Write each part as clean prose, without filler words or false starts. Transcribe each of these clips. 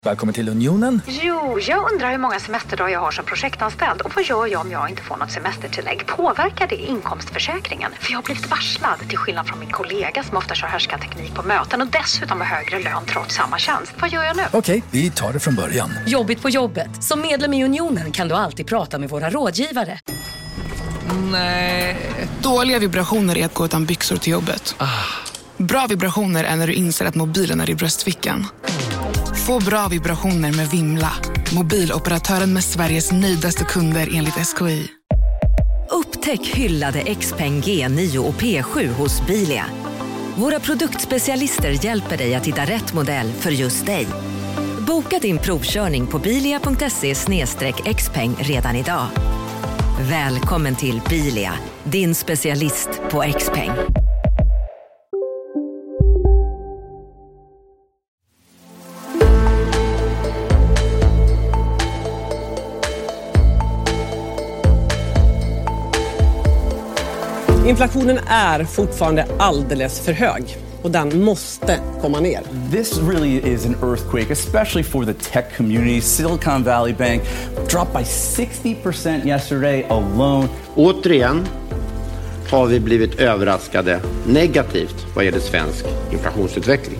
Välkommen till Unionen. Jo, jag undrar hur många semesterdagar jag har som projektanställd. Och vad gör jag om jag inte får något semestertillägg? Påverkar det inkomstförsäkringen? För jag har blivit varslad, till skillnad från min kollega som ofta kör härskarteknik på möten och dessutom har högre lön trots samma tjänst. Vad gör jag nu? Okej, vi tar det från början. Jobbigt på jobbet. Som medlem i Unionen kan du alltid prata med våra rådgivare. Nej. Dåliga vibrationer är att gå utan byxor till jobbet. Bra vibrationer är när du inser att mobilen är i bröstfickan. Få bra vibrationer med Vimla. Mobiloperatören med Sveriges nöjdaste kunder enligt SKI. Upptäck hyllade XPeng G9 och P7 hos Bilia. Våra produktspecialister hjälper dig att hitta rätt modell för just dig. Boka din provkörning på bilia.se/xpeng redan idag. Välkommen till Bilia, din specialist på XPeng. Inflationen är fortfarande alldeles för hög och den måste komma ner. This really is an earthquake, especially for the tech community. Silicon Valley Bank dropped by 60% yesterday alone. Återigen har vi blivit överraskade negativt vad gäller svensk inflationsutveckling.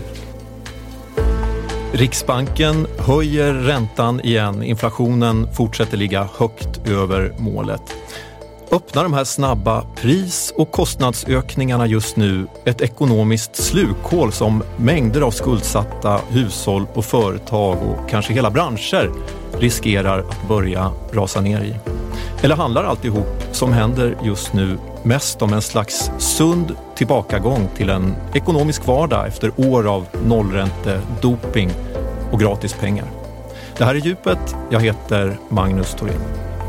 Riksbanken höjer räntan igen. Inflationen fortsätter ligga högt över målet. Öppnar de här snabba pris- och kostnadsökningarna just nu ett ekonomiskt slukhål som mängder av skuldsatta hushåll och företag och kanske hela branscher riskerar att börja rasa ner i? Eller handlar alltihop som händer just nu mest om en slags sund tillbakagång till en ekonomisk vardag efter år av nollränte, doping och gratis pengar? Det här är Djupet. Jag heter Magnus Thorén.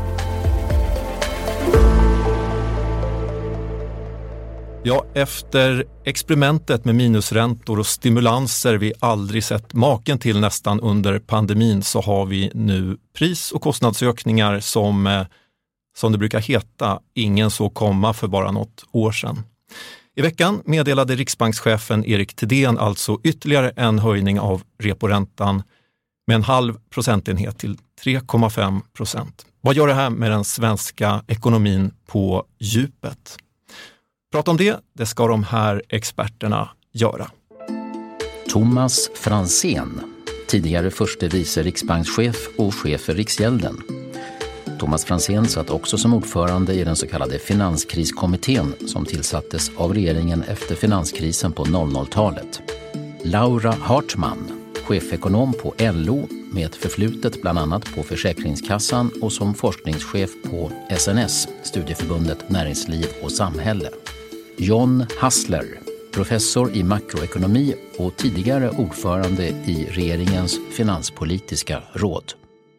Ja, efter experimentet med minusräntor och stimulanser vi aldrig sett maken till nästan under pandemin så har vi nu pris- och kostnadsökningar som det brukar heta, ingen såg komma för bara något år sedan. I veckan meddelade riksbankschefen Erik Thedéen alltså ytterligare en höjning av reporäntan med 0,5 procentenhet till 3,5%. Vad gör det här med den svenska ekonomin på djupet? Prata om det ska de här experterna göra. Thomas Franzén, tidigare förste vice riksbankschef och chef för Riksgälden. Thomas Franzén satt också som ordförande i den så kallade finanskriskommittén som tillsattes av regeringen efter finanskrisen på 00-talet. Laura Hartman, chefekonom på LO med ett förflutet bland annat på Försäkringskassan och som forskningschef på SNS, Studieförbundet Näringsliv och Samhälle. John Hassler, professor i makroekonomi och tidigare ordförande i regeringens finanspolitiska råd.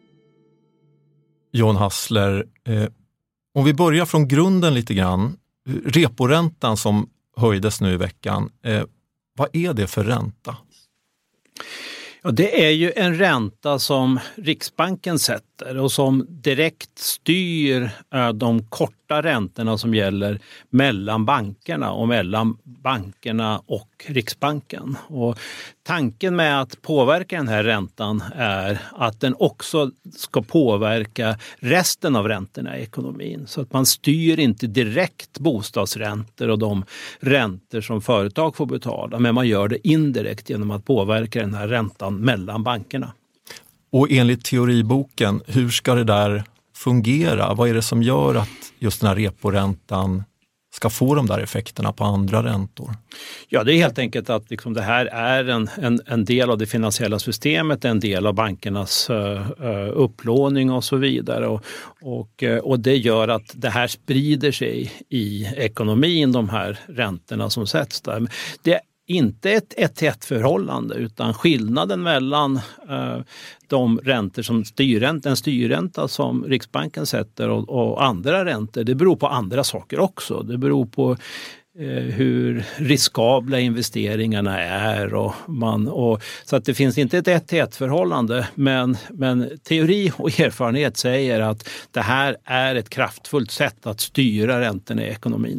John Hassler, om vi börjar från grunden lite grann. Reporäntan som höjdes nu i veckan, vad är det för ränta? Ja, det är ju en ränta som Riksbanken sätter och som direkt styr de korta räntorna som gäller mellan bankerna och mellan bankerna och Riksbanken. Och tanken med att påverka den här räntan är att den också ska påverka resten av räntorna i ekonomin. Så att man styr inte direkt bostadsräntor och de räntor som företag får betala, men man gör det indirekt genom att påverka den här räntan mellan bankerna. Och enligt teoriboken, hur ska det där fungera? Vad är det som gör att just den här reporäntan ska få de där effekterna på andra räntor? Ja, det är helt enkelt att liksom det här är en del av det finansiella systemet, en del av bankernas upplåning och så vidare. Och det gör att det här sprider sig i ekonomin, de här räntorna som sätts där. Det är inte ett 1-1 förhållande, utan skillnaden mellan de räntor som en styrränta som Riksbanken sätter och andra räntor, det beror på andra saker också. Det beror på hur riskabla investeringarna är så att det finns inte ett 1-1 förhållande, men teori och erfarenhet säger att det här är ett kraftfullt sätt att styra räntorna i ekonomin.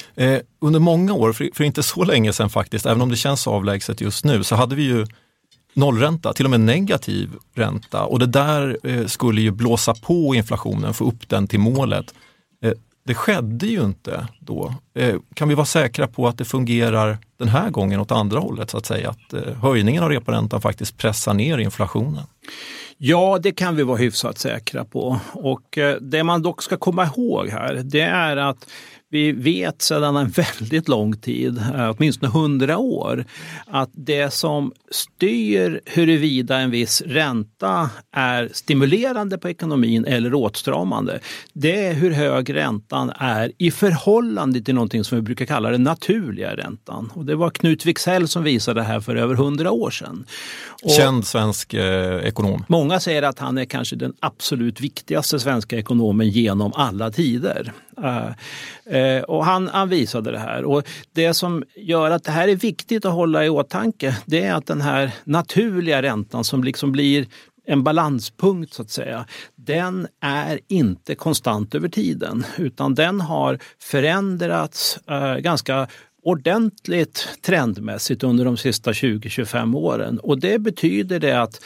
Under många år, för inte så länge sedan faktiskt, även om det känns avlägset just nu, så hade vi ju nollränta, till och med negativ ränta. Och det där skulle ju blåsa på inflationen, få upp den till målet. Det skedde ju inte då. Kan vi vara säkra på att det fungerar den här gången åt andra hållet, så att säga? Att höjningen av reporäntan faktiskt pressar ner inflationen? Ja, det kan vi vara hyfsat säkra på. Och det man dock ska komma ihåg här, det är att vi vet sedan en väldigt lång tid, åtminstone 100 år, att det som styr huruvida en viss ränta är stimulerande på ekonomin eller åtstramande, det är hur hög räntan är i förhållande till någonting som vi brukar kalla den naturliga räntan. Och det var Knut Wicksell som visade det här för över 100 år sedan. Känd svensk ekonom. Många säger att han är kanske den absolut viktigaste svenska ekonomen genom alla tider. Och han visade det här. Och det som gör att det här är viktigt att hålla i åtanke, det är att den här naturliga räntan som liksom blir en balanspunkt så att säga, den är inte konstant över tiden, utan den har förändrats ganska ordentligt trendmässigt under de sista 20-25 åren. Och det betyder det att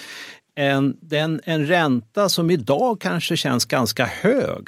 en ränta som idag kanske känns ganska hög,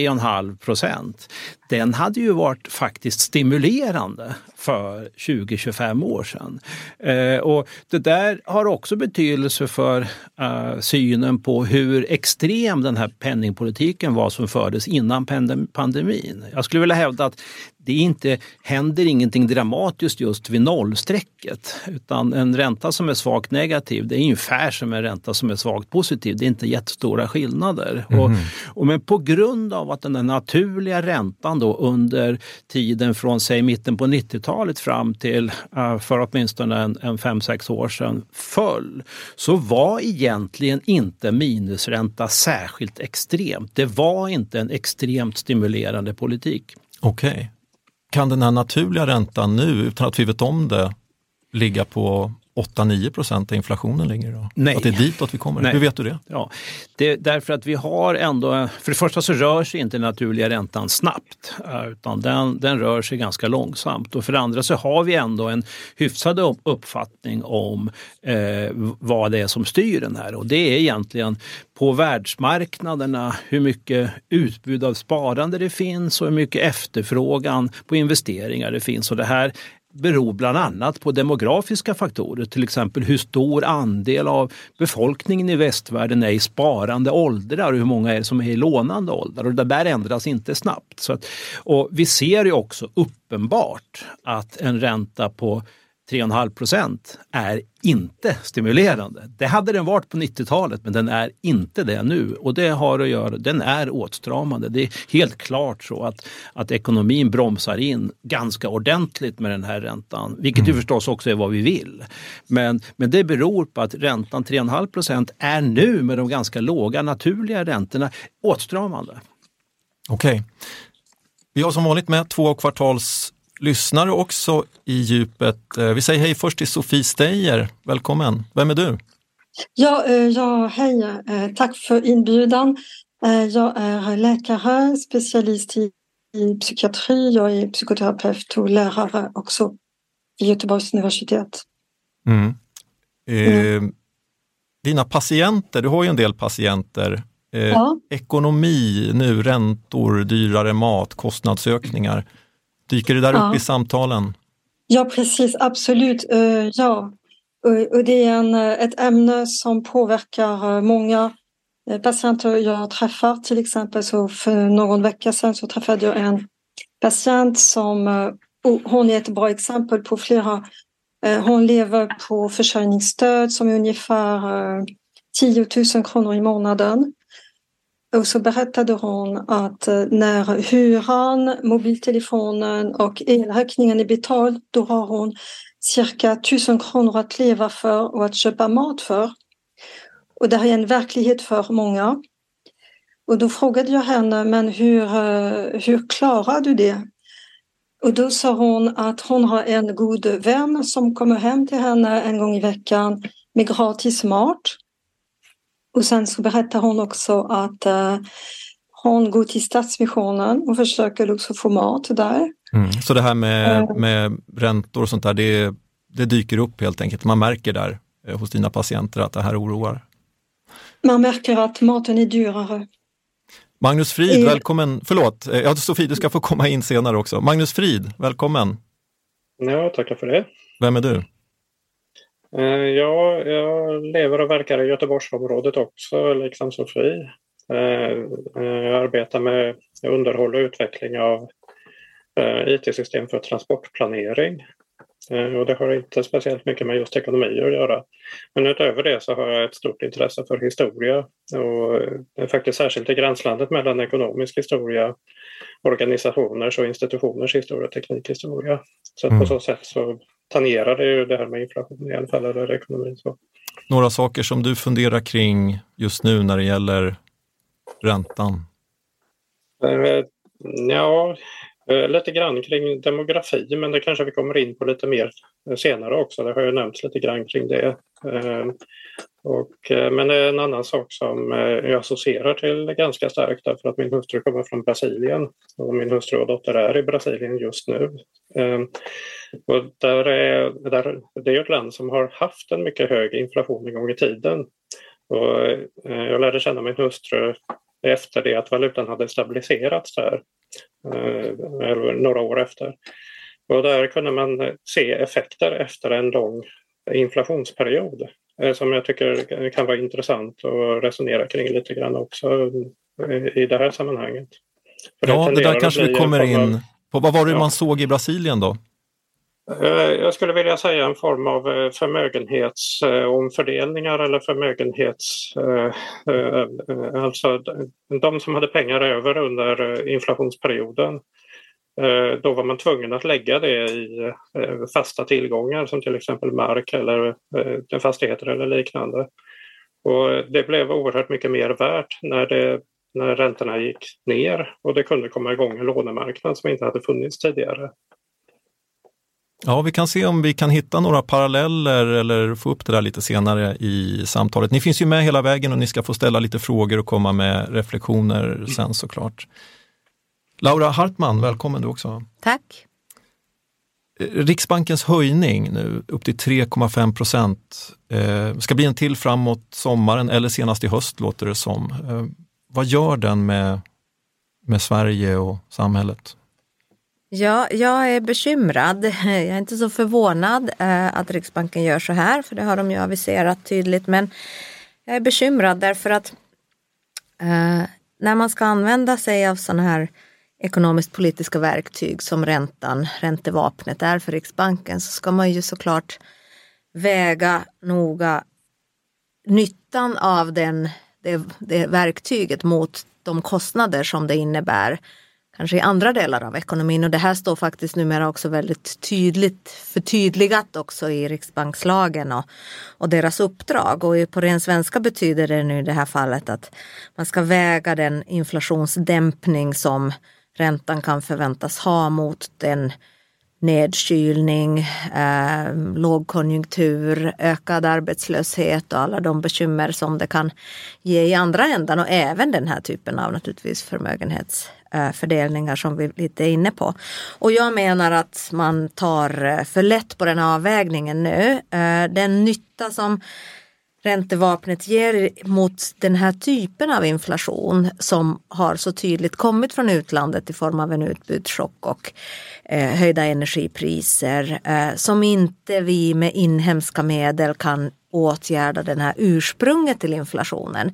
3,5%, den hade ju varit faktiskt stimulerande för 20-25 år sedan. Och det där har också betydelse för synen på hur extrem den här penningpolitiken var som fördes innan pandemin. Jag skulle vilja hävda att det inte händer ingenting dramatiskt just vid nollstrecket, utan en ränta som är svagt negativ, det är ungefär som en ränta som är svagt positiv. Det är inte jättestora skillnader. Men på grund av att den här naturliga räntan då under tiden från säg mitten på 90-talet fram till för åtminstone en 5-6 år sedan föll, så var egentligen inte minusränta särskilt extremt. Det var inte en extremt stimulerande politik. Okej. Kan den här naturliga räntan nu, utan att vi vet om det, ligga på 8-9% där inflationen ligger då? Nej. Att det är ditåt vi kommer? Nej. Hur vet du det? Ja, det är därför att vi har ändå, för det första så rör sig inte den naturliga räntan snabbt, utan den rör sig ganska långsamt. Och för det andra så har vi ändå en hyfsad uppfattning om vad det är som styr den här. Och det är egentligen på världsmarknaderna hur mycket utbud av sparande det finns och hur mycket efterfrågan på investeringar det finns. Och det här beror bland annat på demografiska faktorer, till exempel hur stor andel av befolkningen i västvärlden är i sparande åldrar och hur många är som är i lånande åldrar, och det där ändras inte snabbt. Så att, och vi ser ju också uppenbart att en ränta på 3,5% är inte stimulerande. Det hade den varit på 90-talet, men den är inte det nu. Och det har att göra, den är åtstramande. Det är helt klart så att ekonomin bromsar in ganska ordentligt med den här räntan. Vilket ju förstås också är vad vi vill. Men det beror på att räntan 3,5% är nu med de ganska låga naturliga räntorna åtstramande. Okej. Vi har som vanligt med 2 kvartals lyssnare också i djupet. Vi säger hej först till Sofie Steyer. Välkommen. Vem är du? Ja, hej. Tack för inbjudan. Jag är läkare, specialist i psykiatri. Jag är psykoterapeut och lärare också i Göteborgs universitet. Dina patienter, du har ju en del patienter. Ekonomi nu, räntor, dyrare mat, kostnadsökningar. Dyker det där upp i samtalen? Ja, precis. Absolut. Ja. Och det är ett ämne som påverkar många patienter jag träffar. Till exempel så för någon vecka sedan så träffade jag en patient som, hon är ett bra exempel på flera. Hon lever på försörjningsstöd som är ungefär 10 000 kronor i månaden. Och så berättade hon att när hyran, mobiltelefonen och elräkningen är betald, då har hon cirka 1000 kronor att leva för och att köpa mat för. Och det är en verklighet för många. Och då frågade jag henne, men hur klarar du det? Och då sa hon att hon har en god vän som kommer hem till henne en gång i veckan med gratis mat. Och sen så berättar hon också att hon går till Stadsmissionen och försöker också få mat där. Så det här med räntor och sånt där, det dyker upp helt enkelt. Man märker där hos dina patienter att det här oroar? Man märker att maten är dyrare. Magnus Frid, välkommen. Förlåt, Sofie, du ska få komma in senare också. Magnus Frid, välkommen. Ja, tackar för det. Vem är du? Jag lever och verkar i Göteborgsområdet också, liksom Sofie. Jag arbetar med underhåll och utveckling av IT-system för transportplanering. Och det har inte speciellt mycket med just ekonomi att göra. Men utöver det så har jag ett stort intresse för historia. Och det är faktiskt särskilt i gränslandet mellan ekonomisk historia, organisationers och institutioners historia och teknikhistoria. Så på så sätt så tangerar det ju det här med inflation i alla fall, eller ekonomi. Så. Några saker som du funderar kring just nu när det gäller räntan? Ja, lite grann kring demografi, men det kanske vi kommer in på lite mer senare också. Det har ju nämnts lite grann kring det. Men en annan sak som jag associerar till ganska starkt därför att min hustru kommer från Brasilien och min hustru och dotter är i Brasilien just nu. Och det är ju ett land som har haft en mycket hög inflation en gång i tiden. Och jag lärde känna min hustru efter det att valutan hade stabiliserats där, eller några år efter. Och där kunde man se effekter efter en lång inflationsperiod som jag tycker kan vara intressant att resonera kring lite grann också i det här sammanhanget. Ja, det där kanske vi kommer in på. Vad var det man såg i Brasilien då? Jag skulle vilja säga en form av förmögenhetsomfördelningar eller alltså de som hade pengar över under inflationsperioden. Då var man tvungen att lägga det i fasta tillgångar som till exempel mark eller fastigheter eller liknande. Och det blev oerhört mycket mer värt när räntorna gick ner och det kunde komma igång en lånemarknad som inte hade funnits tidigare. Ja, vi kan se om vi kan hitta några paralleller eller få upp det där lite senare i samtalet. Ni finns ju med hela vägen och ni ska få ställa lite frågor och komma med reflektioner sen såklart. Laura Hartman, välkommen du också. Tack. Riksbankens höjning nu upp till 3,5% ska bli en till framåt sommaren eller senast i höst låter det som. Vad gör den med Sverige och samhället? Ja, jag är bekymrad. Jag är inte så förvånad att Riksbanken gör så här, för det har de ju aviserat tydligt. Men jag är bekymrad därför att när man ska använda sig av sådana här ekonomiskt politiska verktyg som räntevapnet är för Riksbanken, så ska man ju såklart väga noga nyttan av det verktyget mot de kostnader som det innebär kanske i andra delar av ekonomin. Och det här står faktiskt numera också väldigt tydligt förtydligat också i riksbankslagen och deras uppdrag. Och på ren svenska betyder det nu i det här fallet att man ska väga den inflationsdämpning som räntan kan förväntas ha mot den nedkylning, lågkonjunktur, ökad arbetslöshet och alla de bekymmer som det kan ge i andra ändan, och även den här typen av naturligtvis förmögenhetsfördelningar som vi lite är inne på. Och jag menar att man tar för lätt på den avvägningen nu. Den nytta som räntevapnet ger mot den här typen av inflation som har så tydligt kommit från utlandet i form av en utbudschock och höjda energipriser som inte vi med inhemska medel kan åtgärda den här ursprunget till inflationen.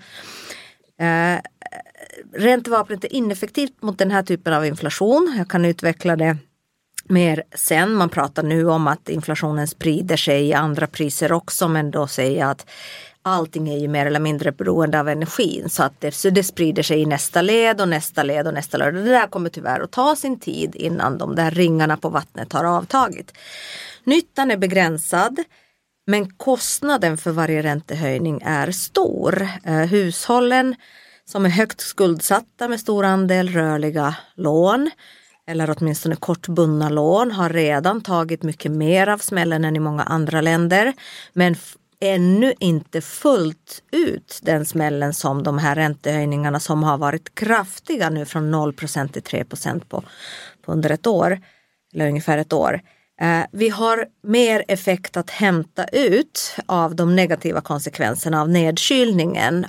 Räntevapnet är ineffektivt mot den här typen av inflation. Jag kan utveckla det mer sen. Man pratar nu om att inflationen sprider sig i andra priser också, men då säger jag att allting är ju mer eller mindre beroende av energin, så att det sprider sig i nästa led och nästa led och nästa led. Det där kommer tyvärr att ta sin tid innan de där ringarna på vattnet har avtagit. Nyttan är begränsad, men kostnaden för varje räntehöjning är stor. Hushållen som är högt skuldsatta med stor andel rörliga lån eller åtminstone kortbundna lån har redan tagit mycket mer av smällen än i många andra länder, men ännu inte fullt ut den smällen som de här räntehöjningarna som har varit kraftiga nu från 0% till 3% på under ett år eller ungefär ett år Vi har mer effekt att hämta ut av de negativa konsekvenserna av nedkylningen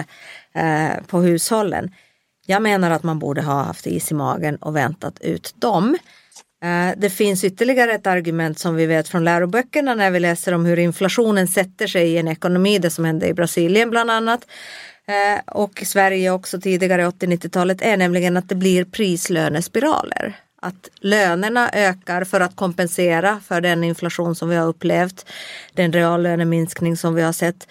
på hushållen. Jag menar att man borde ha haft is i magen och väntat ut dem. Det finns ytterligare ett argument som vi vet från läroböckerna när vi läser om hur inflationen sätter sig i en ekonomi, det som hände i Brasilien bland annat. Och Sverige också tidigare 80-90-talet är nämligen att det blir prislönespiraler. Att lönerna ökar för att kompensera för den inflation som vi har upplevt, den reallöneminskning som vi har sett.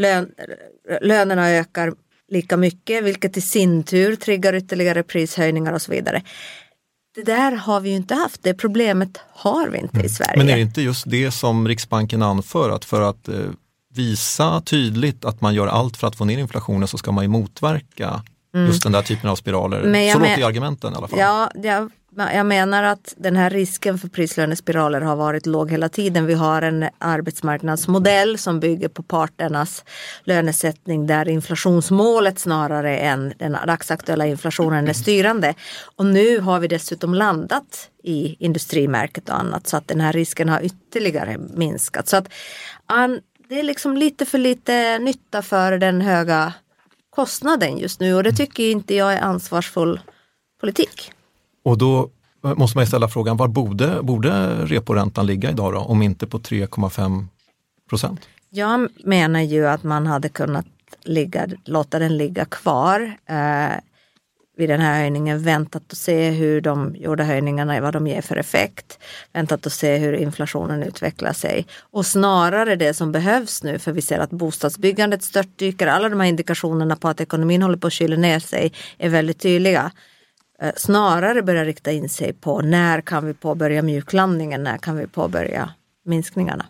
Lönerna ökar lika mycket, vilket i sin tur triggar ytterligare prishöjningar och så vidare. Det där har vi ju inte haft, det problemet har vi inte i Sverige. Men är det inte just det som Riksbanken anför, att för att visa tydligt att man gör allt för att få ner inflationen så ska man ju motverka just den där typen av spiraler? Så låter i argumenten i alla fall. Ja, jag menar att den här risken för prislönespiraler har varit låg hela tiden. Vi har en arbetsmarknadsmodell som bygger på parternas lönesättning där inflationsmålet snarare än den dagsaktuella inflationen är styrande. Och nu har vi dessutom landat i industrimärket och annat så att den här risken har ytterligare minskat. Så att det är liksom lite för lite nytta för den höga kostnaden just nu och det tycker inte jag är ansvarsfull politik. Och då måste man ställa frågan, var borde reporäntan ligga idag då, om inte på 3,5%? Jag menar ju att man hade kunnat låta den ligga kvar vid den här höjningen, väntat och se hur de gjorda höjningarna, vad de ger för effekt, väntat och se hur inflationen utvecklar sig. Och snarare det som behövs nu, för vi ser att bostadsbyggandet störtdyker, alla de här indikationerna på att ekonomin håller på att kyla ner sig är väldigt tydliga. Snarare börja rikta in sig på när kan vi påbörja mjuklandningen, när kan vi påbörja minskningarna.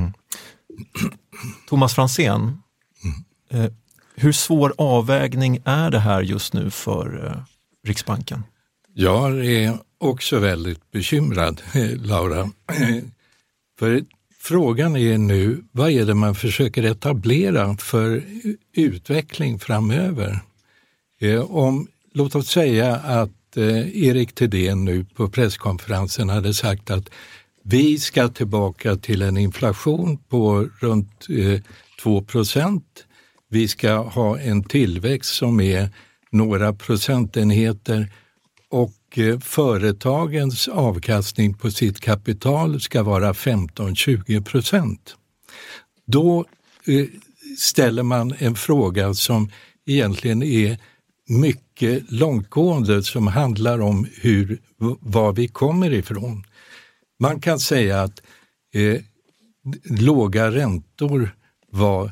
Thomas Franzén, hur svår avvägning är det här just nu för Riksbanken? Jag är också väldigt bekymrad, Laura. För frågan är nu, vad är det man försöker etablera för utveckling framöver? Låt oss säga att Erik Thedéen nu på presskonferensen hade sagt att vi ska tillbaka till en inflation på runt 2%. Vi ska ha en tillväxt som är några procentenheter och företagens avkastning på sitt kapital ska vara 15-20%. Då ställer man en fråga som egentligen är mycket långtgående, som handlar om var vi kommer ifrån. Man kan säga att låga räntor var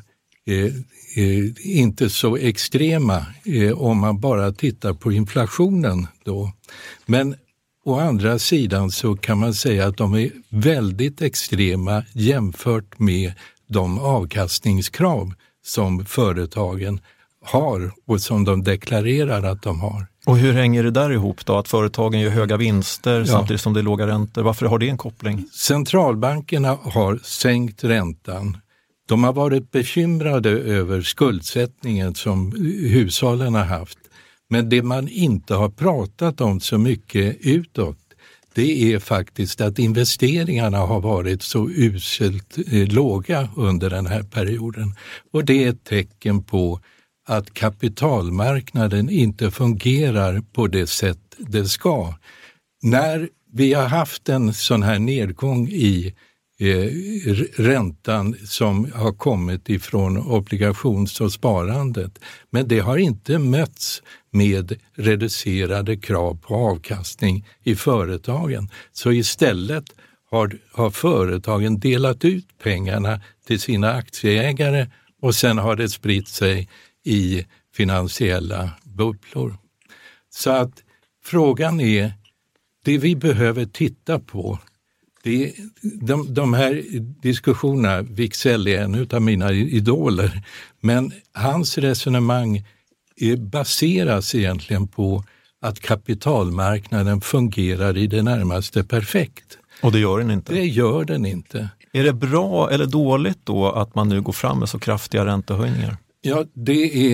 inte så extrema om man bara tittar på inflationen då. Men å andra sidan så kan man säga att de är väldigt extrema jämfört med de avkastningskrav som företagen har och som de deklarerar att de har. Och hur hänger det där ihop då? Att företagen gör höga vinster samtidigt som det är låga räntor. Varför har det en koppling? Centralbankerna har sänkt räntan. De har varit bekymrade över skuldsättningen som hushållen har haft. Men det man inte har pratat om så mycket utåt, det är faktiskt att investeringarna har varit så uselt låga under den här perioden. Och det är ett tecken på att kapitalmarknaden inte fungerar på det sätt det ska. När vi har haft en sån här nedgång i räntan som har kommit ifrån obligations- och sparandet, men det har inte mötts med reducerade krav på avkastning i företagen. Så istället har företagen delat ut pengarna till sina aktieägare och sen har det spritt sig i finansiella bubblor. Så att frågan är, det vi behöver titta på, det, de här diskussionerna, Wicksell är en av mina idoler, men hans resonemang baseras egentligen på att kapitalmarknaden fungerar i det närmaste perfekt. Och det gör den inte? Det gör den inte. Är det bra eller dåligt då att man nu går fram med så kraftiga räntehöjningar? Ja, det är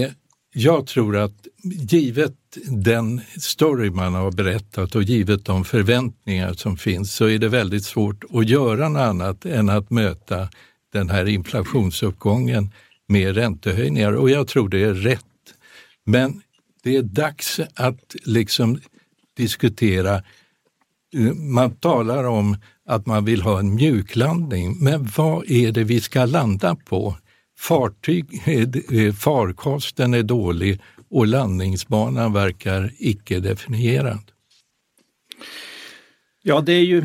jag tror att givet den story man har berättat och givet de förväntningar som finns så är det väldigt svårt att göra något annat än att möta den här inflationsuppgången med räntehöjningar. Och jag tror det är rätt. Men det är dags att liksom diskutera. Man talar om att man vill ha en mjuklandning, men vad är det vi ska landa på? Farkosten är dålig och landningsbanan verkar icke-definierad. Ja, det är ju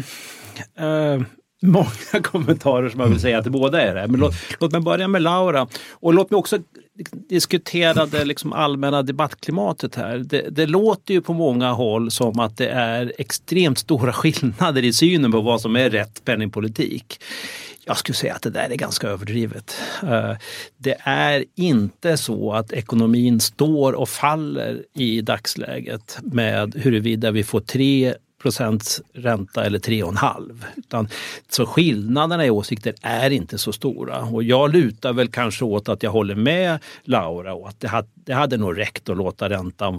många kommentarer som man vill säga att det båda är det. Men låt mig börja med Laura. Och låt mig också diskutera det liksom allmänna debattklimatet här. Det låter ju på många håll som att det är extremt stora skillnader i synen på vad som är rätt penningpolitik. Jag skulle säga att det där är ganska överdrivet. Det är inte så att ekonomin står och faller i dagsläget med huruvida vi får 3% ränta eller 3,5. Utan, så skillnaderna i åsikter är inte så stora. Och jag lutar väl kanske åt att jag håller med Laura och att det hade nog räckt att låta räntan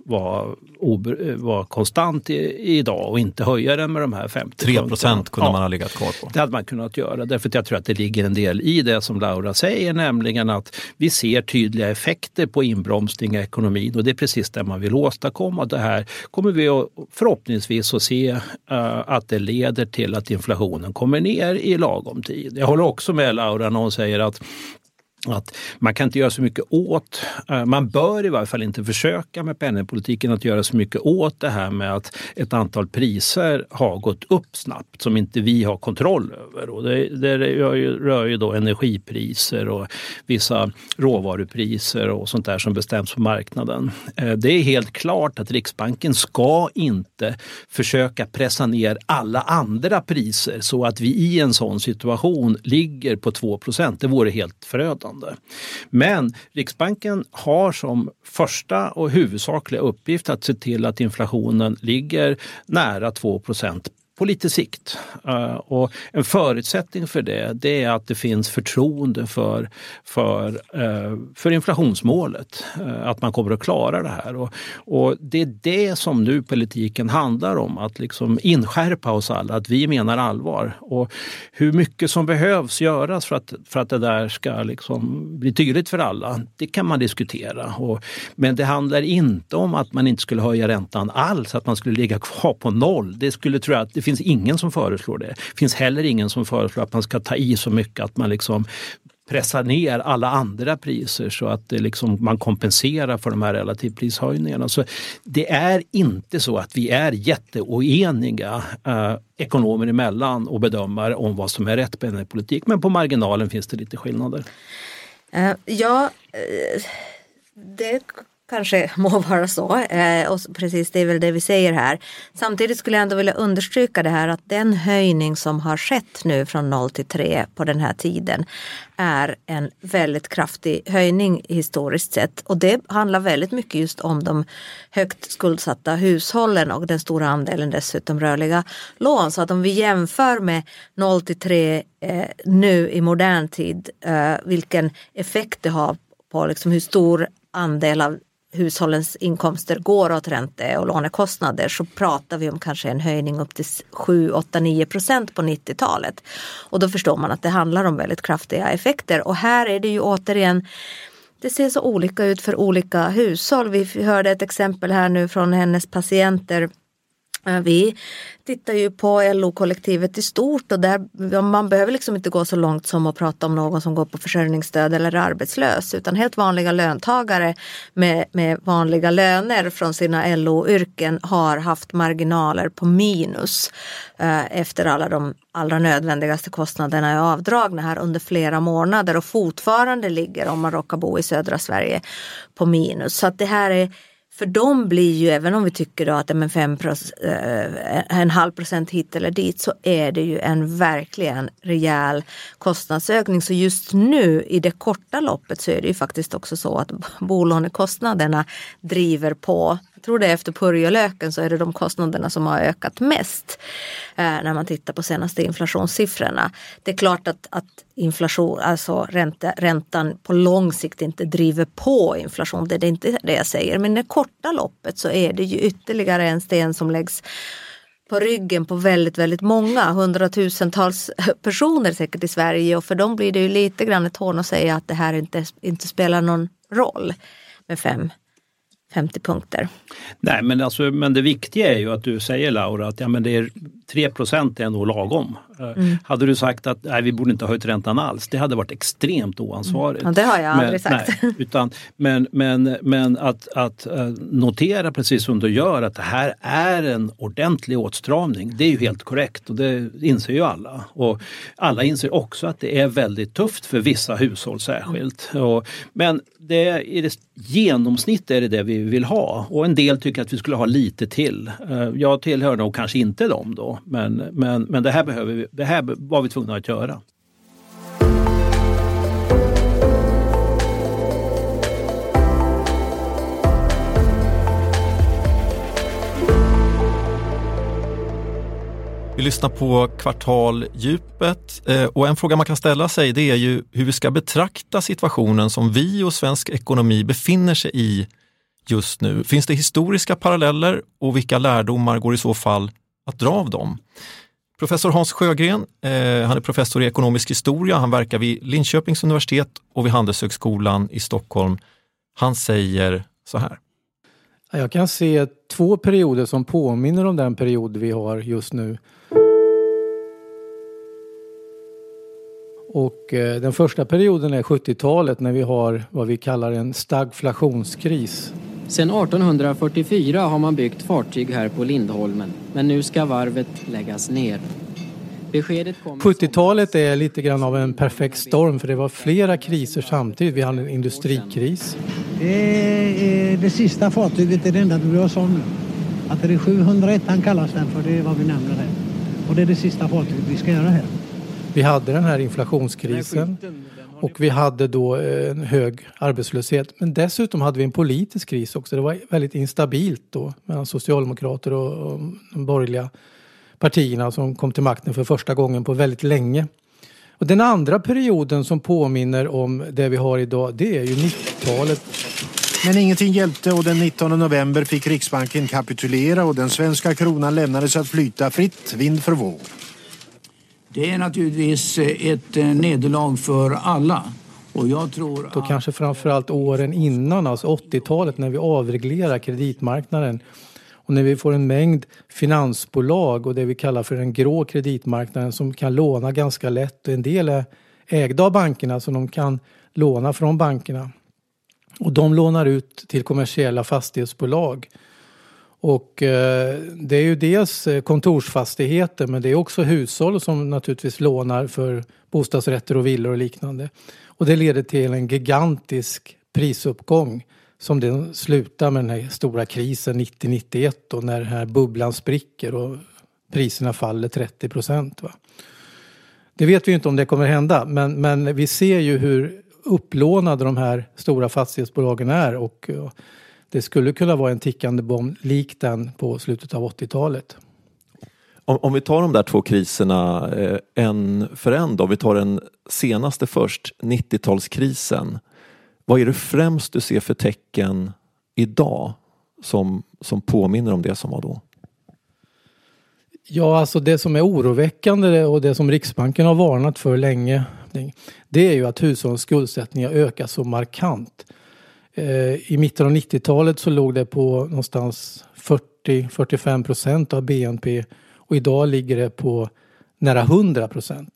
vara konstant idag och inte höja den med de här 50%. 3% kunde man ha legat kvar på. Det hade man kunnat göra. Därför att jag tror att det ligger en del i det som Laura säger, nämligen att vi ser tydliga effekter på inbromsning i ekonomin och det är precis det man vill åstadkomma. Det här kommer vi förhoppningsvis att se att det leder till att inflationen kommer ner i lagom tid. Jag håller också med Laura när hon säger att man kan inte göra så mycket åt, man bör i varje fall inte försöka med penningpolitiken att göra så mycket åt det här med att ett antal priser har gått upp snabbt som inte vi har kontroll över. Och det rör ju då energipriser och vissa råvarupriser och sånt där som bestäms på marknaden. Det är helt klart att Riksbanken ska inte försöka pressa ner alla andra priser så att vi i en sån situation ligger på 2%. Det vore helt förödande. Men Riksbanken har som första och huvudsakliga uppgift att se till att inflationen ligger nära 2% på lite sikt. Och en förutsättning för det är att det finns förtroende för inflationsmålet. Att man kommer att klara det här. Och det är det som nu politiken handlar om. Att liksom inskärpa oss alla att vi menar allvar. Och hur mycket som behövs göras för att det där ska liksom bli tydligt för alla, det kan man diskutera. Men det handlar inte om att man inte skulle höja räntan alls, att man skulle ligga kvar på 0. Det skulle, tror jag, att det finns ingen som föreslår det. Det finns heller ingen som föreslår att man ska ta i så mycket att man liksom pressar ner alla andra priser så att det liksom, man kompenserar för de här relativprishöjningarna. Så det är inte så att vi är jätteoeniga ekonomer emellan och bedömare om vad som är rätt penningpolitik. Men på marginalen finns det lite skillnader. Det kanske må vara så, och precis det är väl det vi säger här. Samtidigt skulle jag ändå vilja understryka det här att den höjning som har skett nu från 0 till 3 på den här tiden är en väldigt kraftig höjning historiskt sett. Och det handlar väldigt mycket just om de högt skuldsatta hushållen och den stora andelen dessutom rörliga lån. Så att om vi jämför med 0 till 3 nu i modern tid, vilken effekt det har på liksom hur stor andel av hushållens inkomster går åt ränte- och lånekostnader, så pratar vi om kanske en höjning upp till 7-8-9% på 90-talet. Och då förstår man att det handlar om väldigt kraftiga effekter. Och här är det ju återigen, det ser så olika ut för olika hushåll. Vi hörde ett exempel här nu från hennes patienter. Vi tittar ju på LO-kollektivet i stort och där man behöver liksom inte gå så långt som att prata om någon som går på försörjningsstöd eller är arbetslös, utan helt vanliga löntagare med vanliga löner från sina LO-yrken har haft marginaler på minus efter alla de allra nödvändigaste kostnaderna är avdragna här under flera månader och fortfarande ligger, om man råkar bo i södra Sverige, på minus. Så att det här är, för dem blir ju, även om vi tycker då att det är 0,5% hit eller dit, så är det ju en verkligen rejäl kostnadsökning. Så just nu i det korta loppet så är det ju faktiskt också så att bolånekostnaderna driver på tror det efter purjolöken så är det de kostnaderna som har ökat mest när man tittar på senaste inflationssiffrorna. Det är klart att inflation, alltså räntan på lång sikt inte driver på inflation. Det är inte det jag säger. Men i det korta loppet så är det ju ytterligare en sten som läggs på ryggen på väldigt, väldigt många, 100,000-tals personer säkert i Sverige. Och för dem blir det ju lite grann ett hån att säga att det här inte spelar någon roll med 50 punkter. Nej, men det viktiga är ju att du säger, Laura, att det är 3% är nog lagom. Hade du sagt att vi borde inte ha höjt räntan alls, det hade varit extremt oansvarigt. Ja, det har jag aldrig sagt. Nej, men att notera precis som du gör att det här är en ordentlig åtstramning, det är ju helt korrekt och det inser ju alla. Och alla inser också att det är väldigt tufft för vissa hushåll särskilt. Men i det genomsnitt är det vi vill ha och en del tycker att vi skulle ha lite till. Jag tillhör nog kanske inte dem då, men det här var vi tvungna att göra. Vi lyssnar på Kvartaldjupet och en fråga man kan ställa sig det är ju hur vi ska betrakta situationen som vi och svensk ekonomi befinner sig i just nu. Finns det historiska paralleller och vilka lärdomar går i så fall att dra av dem? Professor Hans Sjögren, han är professor i ekonomisk historia, han verkar vid Linköpings universitet och vid Handelshögskolan i Stockholm. Han säger så här. Jag kan se 2 perioder som påminner om den period vi har just nu. Och den första perioden är 70-talet när vi har vad vi kallar en stagflationskris. Sedan 1844 har man byggt fartyg här på Lindholmen, men nu ska varvet läggas ner. 70-talet är lite grann av en perfekt storm för det var flera kriser samtidigt. Vi hade en industrikris. Det sista fartyget är det enda du bryr oss om nu. Att det är 701 han kallas den för, det är vad vi nämner här. Och det är det sista fartyget vi ska göra här. Vi hade den här inflationskrisen och vi hade då en hög arbetslöshet. Men dessutom hade vi en politisk kris också. Det var väldigt instabilt då mellan socialdemokrater och de borgerliga partierna som kom till makten för första gången på väldigt länge. Och den andra perioden som påminner om det vi har idag, det är ju 90-talet. Men ingenting hjälpte och den 19 november fick Riksbanken kapitulera och den svenska kronan lämnades att flyta fritt vind för våg. Det är naturligtvis ett nederlag för alla. Och jag tror då kanske framförallt åren innan, alltså 80-talet när vi avreglerar kreditmarknaden. Och när vi får en mängd finansbolag och det vi kallar för den grå kreditmarknaden som kan låna ganska lätt. Och en del är ägda av bankerna så de kan låna från bankerna. Och de lånar ut till kommersiella fastighetsbolag. Och det är ju dels kontorsfastigheter men det är också hushåll som naturligtvis lånar för bostadsrätter och villor och liknande. Och det leder till en gigantisk prisuppgång som den slutar med den här stora krisen 90-91 och när den här bubblan spricker och priserna faller 30%. Va? Det vet vi ju inte om det kommer hända men vi ser ju hur upplånade de här stora fastighetsbolagen är och det skulle kunna vara en tickande bomb lik den på slutet av 80-talet. Om vi tar de där 2 kriserna en för en då, vi tar den senaste först, 90-talskrisen. Vad är det främst du ser för tecken idag som påminner om det som var då? Ja, alltså det som är oroväckande och det som Riksbanken har varnat för länge, det är ju att hushållens skuldsättning har ökat så markant. I mitten av 90-talet så låg det på någonstans 40-45% av BNP och idag ligger det på nära 100%.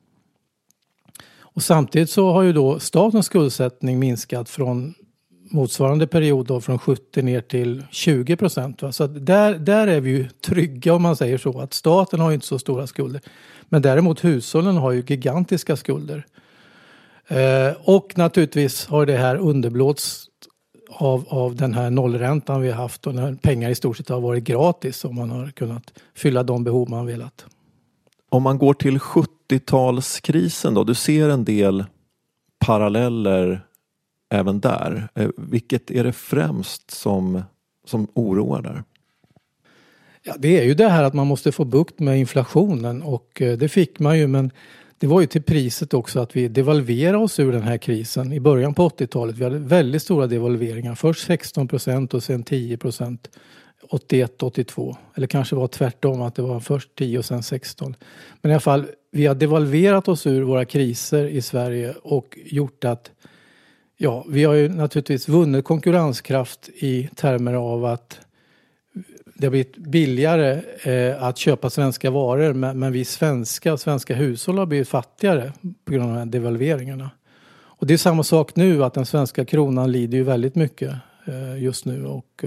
Och samtidigt så har ju då statens skuldsättning minskat från motsvarande period då från 70 ner till 20%. Va? Så att där är vi ju trygga om man säger så. Att staten har ju inte så stora skulder. Men däremot hushållen har ju gigantiska skulder. Och naturligtvis har det här underblåsts av den här nollräntan vi har haft. Och när pengar i stort sett har varit gratis och man har kunnat fylla de behov man velat. Om man går till 70-talskrisen då, du ser en del paralleller även där. Vilket är det främst som som oroar där? Ja, det är ju det här att man måste få bukt med inflationen, och det fick man ju, men det var ju till priset också att vi devalverade oss ur den här krisen i början på 80-talet. Vi hade väldigt stora devalveringar. Först 16% och sen 10%. 81-82. Eller kanske var tvärtom, att det var först 10 och sen 16. Men i alla fall, vi har devalverat oss ur våra kriser i Sverige och gjort att, ja, vi har ju naturligtvis vunnit konkurrenskraft i termer av att det har blivit billigare att köpa svenska varor, men vi svenska hushåll har blivit fattigare på grund av de här devalveringarna. Och det är samma sak nu, att den svenska kronan lider ju väldigt mycket just nu. Och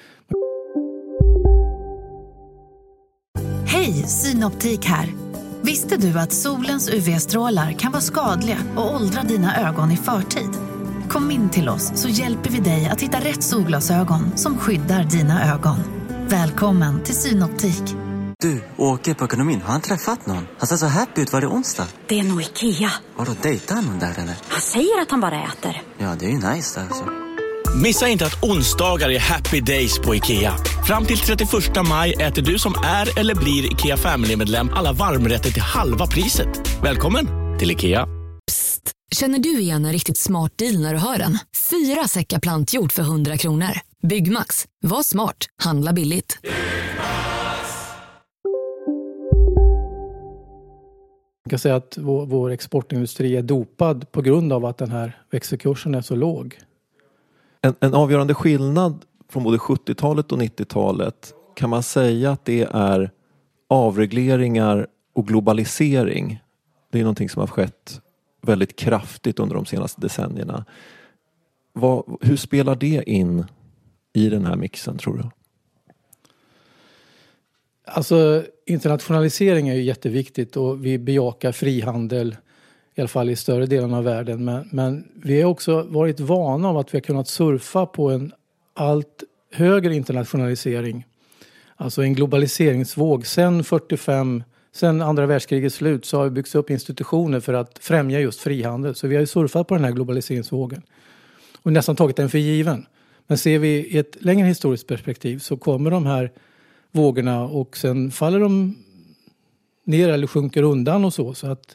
Hej, Synoptik här. Visste du att solens UV-strålar kan vara skadliga och åldra dina ögon i förtid? Kom in till oss så hjälper vi dig att hitta rätt solglasögon som skyddar dina ögon. Välkommen till Synoptik. Du, åker på ekonomin. Har han träffat någon? Han ser så happy ut. Var det onsdag? Det är nog Ikea. Har du dejtat någon där eller? Han säger att han bara äter. Ja, det är ju nice alltså. Missa inte att onsdagar är happy days på Ikea. Fram till 31 maj äter du som är eller blir Ikea Family-medlem alla varmrätter till halva priset. Välkommen till Ikea. Psst, känner du igen en riktigt smart deal när du hör den? 4 säckar plantjord för 100 kronor. Byggmax, var smart, handla billigt. Jag kan säga att vår exportindustri är dopad på grund av att den här växelkursen är så låg. En avgörande skillnad från både 70-talet och 90-talet, kan man säga att det är avregleringar och globalisering. Det är någonting som har skett väldigt kraftigt under de senaste decennierna. Hur spelar det in i den här mixen, tror du? Alltså, internationalisering är ju jätteviktigt, och vi bejakar frihandel i alla fall i större delen av världen. Men vi har också varit vana av att vi har kunnat surfa på en allt högre internationalisering. Alltså en globaliseringsvåg. Sen andra världskrigets slut så har vi byggts upp institutioner för att främja just frihandel. Så vi har ju surfat på den här globaliseringsvågen och nästan tagit den för given. Men ser vi i ett längre historiskt perspektiv så kommer de här vågorna och sen faller de ner eller sjunker undan och så. Så att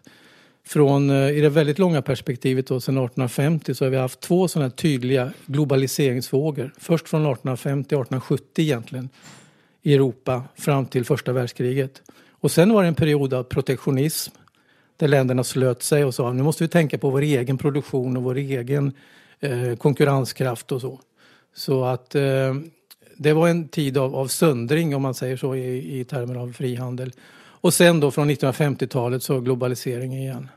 i det väldigt långa perspektivet då, sedan 1850 så har vi haft 2 sådana tydliga globaliseringsvågor. Först från 1850-1870 egentligen i Europa fram till första världskriget. Och sen var det en period av protektionism där länderna slöt sig och sa nu måste vi tänka på vår egen produktion och vår egen konkurrenskraft och så. Så att det var en tid av söndring, om man säger så, i termer av frihandel. Och sen då från 1950-talet så globalisering igen.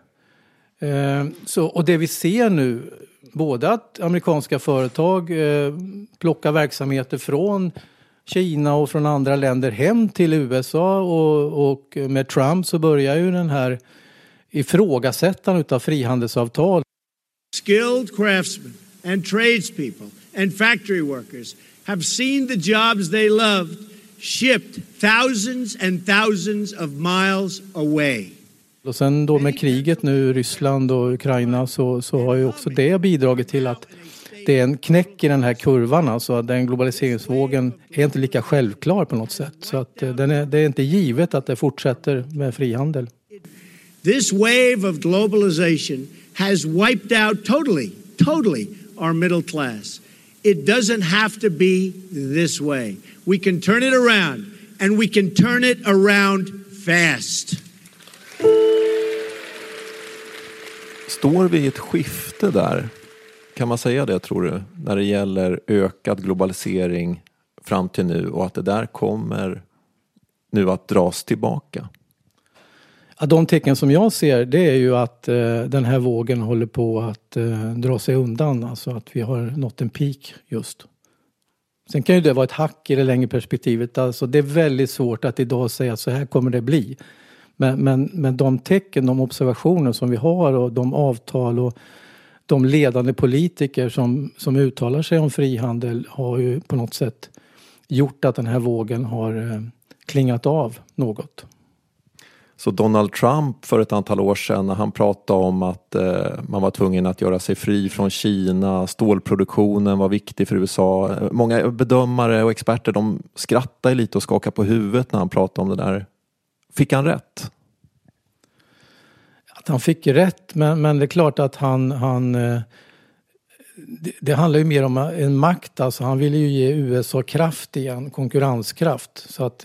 Och det vi ser nu, både att amerikanska företag plockar verksamheter från Kina och från andra länder hem till USA, och med Trump så börjar ju den här ifrågasättandet av frihandelsavtal. Skilled craftsmen and tradespeople and factory workers have seen the jobs they loved shipped thousands and thousands of miles away. Och sen då med kriget nu, Ryssland och Ukraina, så har ju också det bidragit till att det är en knäck i den här kurvan. Alltså att den globaliseringsvågen är inte lika självklar på något sätt. Så att det är inte givet att det fortsätter med frihandel. This wave of globalization has wiped out totally our middle class. It doesn't have to be this way. We can turn it around, and we can turn it around fast. Står vi i ett skifte där? Kan man säga det, tror du? När det gäller ökad globalisering fram till nu, och att det där kommer nu att dras tillbaka? Ja, de tecken som jag ser, det är ju att den här vågen håller på att dra sig undan. Alltså att vi har nått en peak just. Sen kan ju det vara ett hack i det längre perspektivet. Alltså det är väldigt svårt att idag säga att så här kommer det bli. Men de tecken, de observationer som vi har och de avtal och de ledande politiker som uttalar sig om frihandel har ju på något sätt gjort att den här vågen har klingat av något. Så Donald Trump för ett antal år sedan, när han pratade om att man var tvungen att göra sig fri från Kina, stålproduktionen var viktig för USA. Många bedömare och experter, de skrattade lite och skakade på huvudet när han pratade om det där. Fick han rätt? Att han fick rätt, men det är klart att det handlar ju mer om en makt. Alltså han ville ju ge USA kraft igen, konkurrenskraft. Så att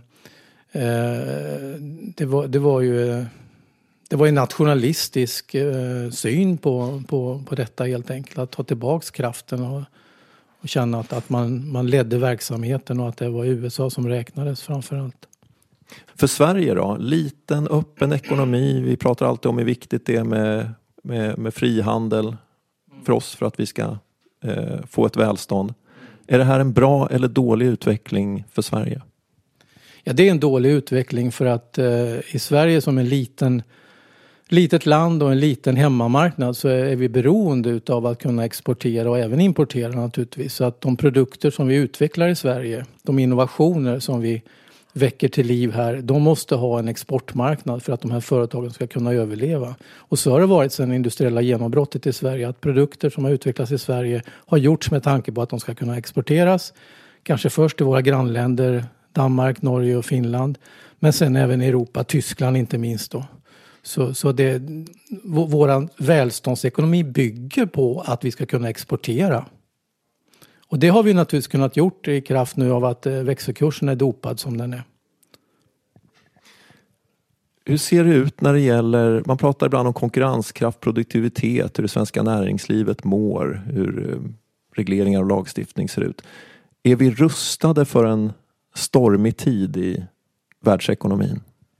det var ju en nationalistisk syn på detta helt enkelt. Att ta tillbaks kraften och känna att man ledde verksamheten och att det var USA som räknades framförallt. För Sverige då? Liten öppen ekonomi. Vi pratar alltid om hur viktigt det är med frihandel för oss för att vi ska få ett välstånd. Är det här en bra eller dålig utveckling för Sverige? Ja, det är en dålig utveckling för att i Sverige som en litet land och en liten hemmamarknad så är vi beroende av att kunna exportera och även importera naturligtvis. Så att de produkter som vi utvecklar i Sverige, de innovationer som vi väcker till liv här, de måste ha en exportmarknad för att de här företagen ska kunna överleva. Och så har det varit sedan industriella genombrottet i Sverige, att produkter som har utvecklats i Sverige har gjorts med tanke på att de ska kunna exporteras. Kanske först till våra grannländer, Danmark, Norge och Finland, men sen även Europa, Tyskland inte minst då. Så våran välståndsekonomi bygger på att vi ska kunna exportera. Och det har vi naturligtvis kunnat gjort i kraft nu av att växelkursen är dopad som den är. Hur ser det ut när det gäller, man pratar ibland om konkurrenskraft, produktivitet, hur det svenska näringslivet mår, hur regleringar och lagstiftning ser ut. Är vi rustade för en stormig tid i världsekonomin?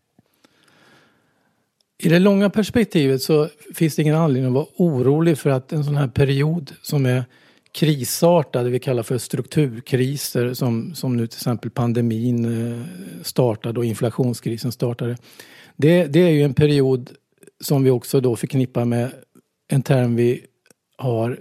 I det långa perspektivet så finns det ingen anledning att vara orolig för att en sån här period som är krisartad, vi kallar för strukturkriser som nu till exempel pandemin startade och inflationskrisen startade. Det är ju en period som vi också då förknippar med en term vi har